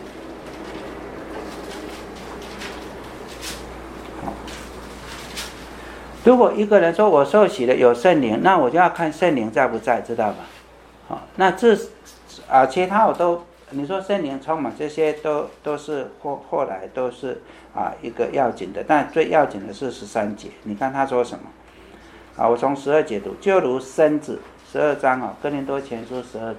好，如果一个人说我受洗了有圣灵，那我就要看圣灵在不在，知道吧？好，那其他我都。你说圣灵充满，这些都是后来都是一个要紧的，但最要紧的是13节。你看他说什么？我从12节读，就如身子，12章哥林多前书12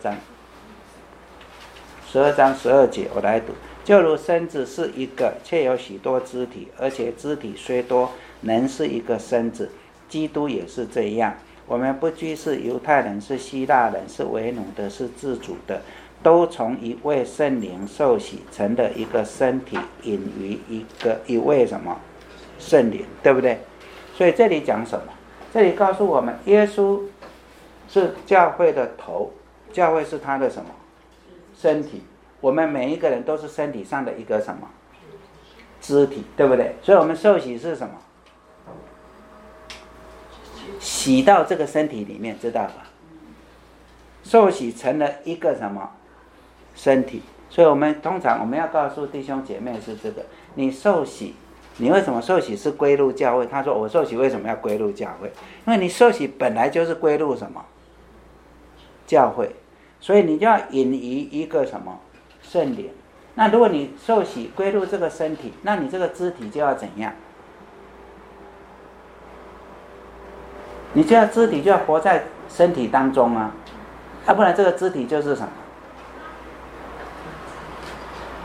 章12节，我来读。就如身子是一个，却有许多肢体，而且肢体虽多，能是一个身子。基督也是这样。我们不拘是犹太人，是希腊人，是为奴的，是自主的。都从一位圣灵受洗，成了一个身体，隐于一位什么圣灵，对不对？所以这里讲什么？这里告诉我们，耶稣是教会的头，教会是他的什么身体？我们每一个人都是身体上的一个什么肢体，对不对？所以我们受洗是什么？洗到这个身体里面，知道吧？受洗成了一个什么身体？所以我们通常要告诉弟兄姐妹是这个：你受洗，你为什么受洗是归入教会？他说我受洗为什么要归入教会？因为你受洗本来就是归入什么教会，所以你就要隐于一个什么圣灵。那如果你受洗归入这个身体，那你这个肢体就要怎样？你就要肢体就要活在身体当中啊，不然这个肢体就是什么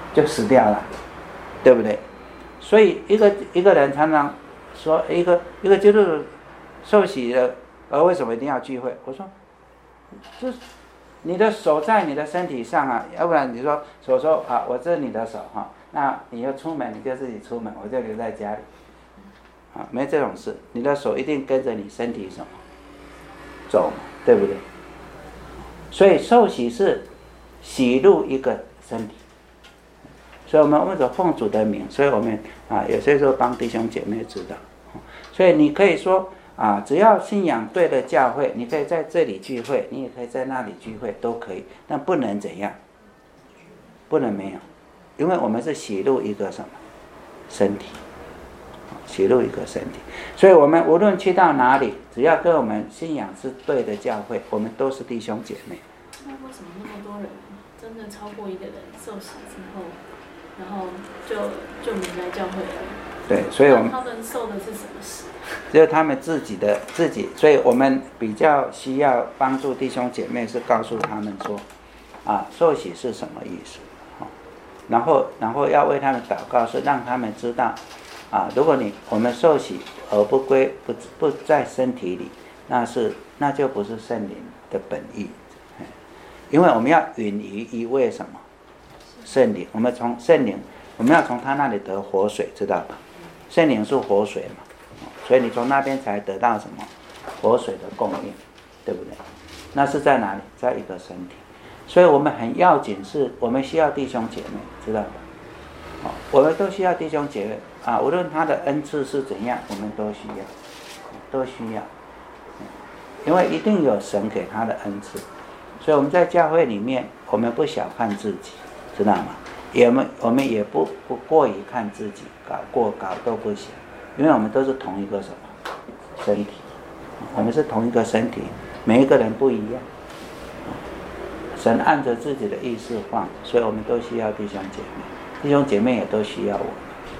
就死掉了，对不对？所以一个人常常说一个基督徒受洗了，而为什么一定要聚会？我说，就是你的手在你的身体上啊，要不然你说手说啊，我这是你的手哈，那你要出门你就自己出门，我就留在家里，啊，没这种事，你的手一定跟着你身体什么走，对不对？所以受洗是洗入一个身体，所以我们为了奉主的名，所以我们有些时候帮弟兄姐妹知道，所以你可以说只要信仰对的教会，你可以在这里聚会，你也可以在那里聚会，都可以，但不能怎样，不能没有，因为我们是洗入一个什么身体，洗入一个身体，所以我们无论去到哪里，只要跟我们信仰是对的教会，我们都是弟兄姐妹。 那为什么那么多人真的超过一个人受洗之后，然后就没来教会了？ 对，所以我们他们受的是什么洗？ 就是他们自己，所以我们比较需要帮助弟兄姐妹，是告诉他们说，受洗是什么意思，然后要为他们祷告，是让他们知道，如果我们受洗而不在身体里，那就不是圣灵的本意，因为我们要允于一位什么圣灵，我们从圣灵，我们要从他那里得活水，知道吧？圣灵是活水嘛，所以你从那边才得到什么活水的供应，对不对？那是在哪里？在一个身体，所以我们很要紧，是我们需要弟兄姐妹，知道吧？我们都需要弟兄姐妹无论他的恩赐是怎样，我们都需要，因为一定有神给他的恩赐，所以我们在教会里面，我们不小看自己，知道吗？我们也不过于看自己，搞都不行，因为我们都是同一个什么身体，我们是同一个身体，每一个人不一样，神按着自己的意思放，所以我们都需要弟兄姐妹，弟兄姐妹也都需要我们，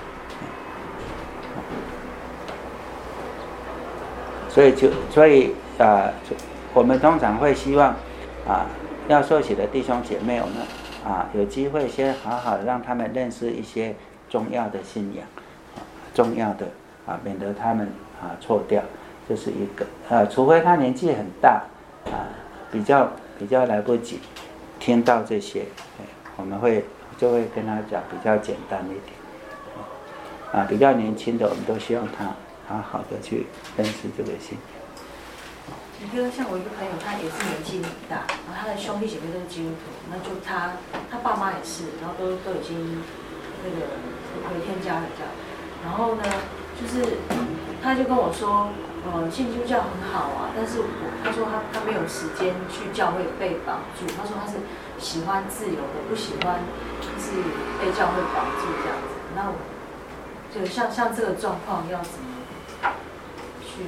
所以我们通常会希望要受洗的弟兄姐妹，我们有机会先好好的让他们认识一些重要的信仰，重要的免得他们错掉，这是一个除非他年纪很大比较来不及听到这些，我们就会跟他讲比较简单一点，比较年轻的我们都希望他好好的去认识这个信仰。 你比如像我一个朋友，他也是年纪很大，然后他的兄弟姐妹都是基督徒，那就他爸妈也是，然后都已经那个回天家了这样。然后呢，就是他就跟我说，信基督教很好但是他说他没有时间去教会被绑住，他说他是喜欢自由的，不喜欢就是被教会绑住这样子。那就像这个状况要怎么去？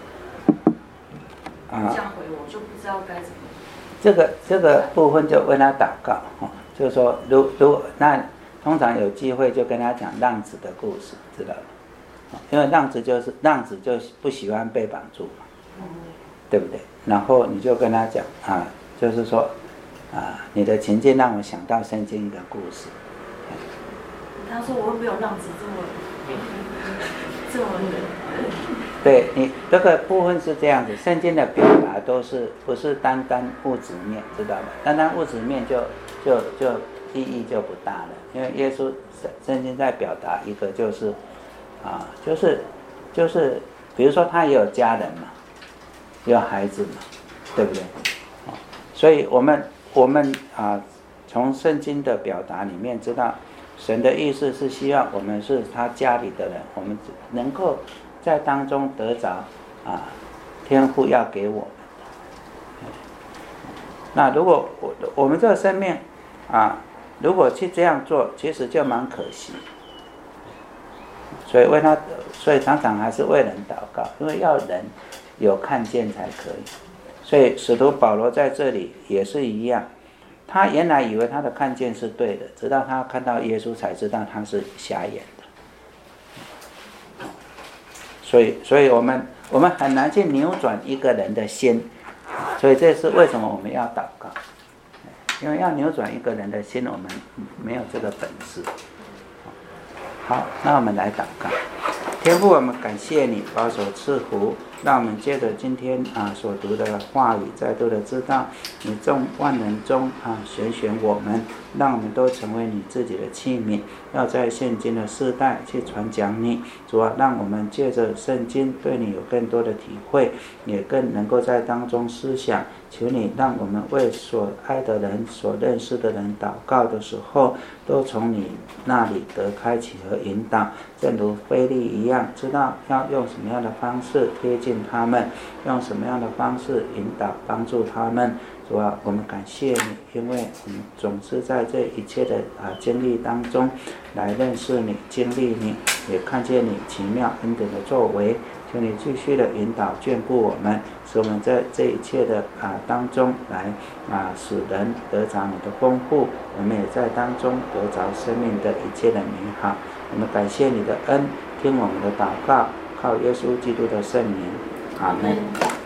这样回我就不知道该怎么。 这个部分就为他祷告，就是说，如那通常有机会就跟他讲浪子的故事，知道吗？因为浪子就不喜欢被绑住嘛，对不对？然后你就跟他讲就是说你的情境让我想到圣经的故事。 他说我又没有浪子这么对，你这个部分是这样子，圣经的表达不是单物质面，知道吗？单物质面就意义就不大了，因为耶稣圣经在表达一个就是比如说他也有家人嘛，也有孩子嘛，对不对？所以我们从圣经的表达里面知道，神的意思是希望我们是他家里的人，我们能够在当中得着天父要给我们。那如果我们这个生命如果去这样做，其实就蛮可惜。所以常常还是为人祷告，因为要人有看见才可以。所以使徒保罗在这里也是一样，他原来以为他的看见是对的，直到他看到耶稣才知道他是瞎眼的。所以我们很难去扭转一个人的心，所以这是为什么我们要祷告， 因为要扭转一个人的心，我们没有这个本事。好，那我们来祷告。天父，我们感谢你保守赐福，让我们借着今天所读的话语，再度的知道你众万人中选我们，让我们都成为你自己的器皿，要在现今的世代去传讲你。主啊，让我们借着圣经对你有更多的体会，也更能够在当中思想。求你让我们为所爱的人、所认识的人祷告的时候，都从你那里得开启和引导，正如腓利一样，知道要用什么样的方式贴近他们，用什么样的方式引导帮助他们。主啊，我们感谢你，因为我们总是在这一切的经历当中来认识你、经历你，也看见你奇妙恩典的作为。求你继续的引导眷顾我们，使我们在这一切的当中来使人得着你的丰富，我们也在当中得着生命的一切的美好。我们感谢你的恩，听我们的祷告，靠耶稣基督的圣名，阿们。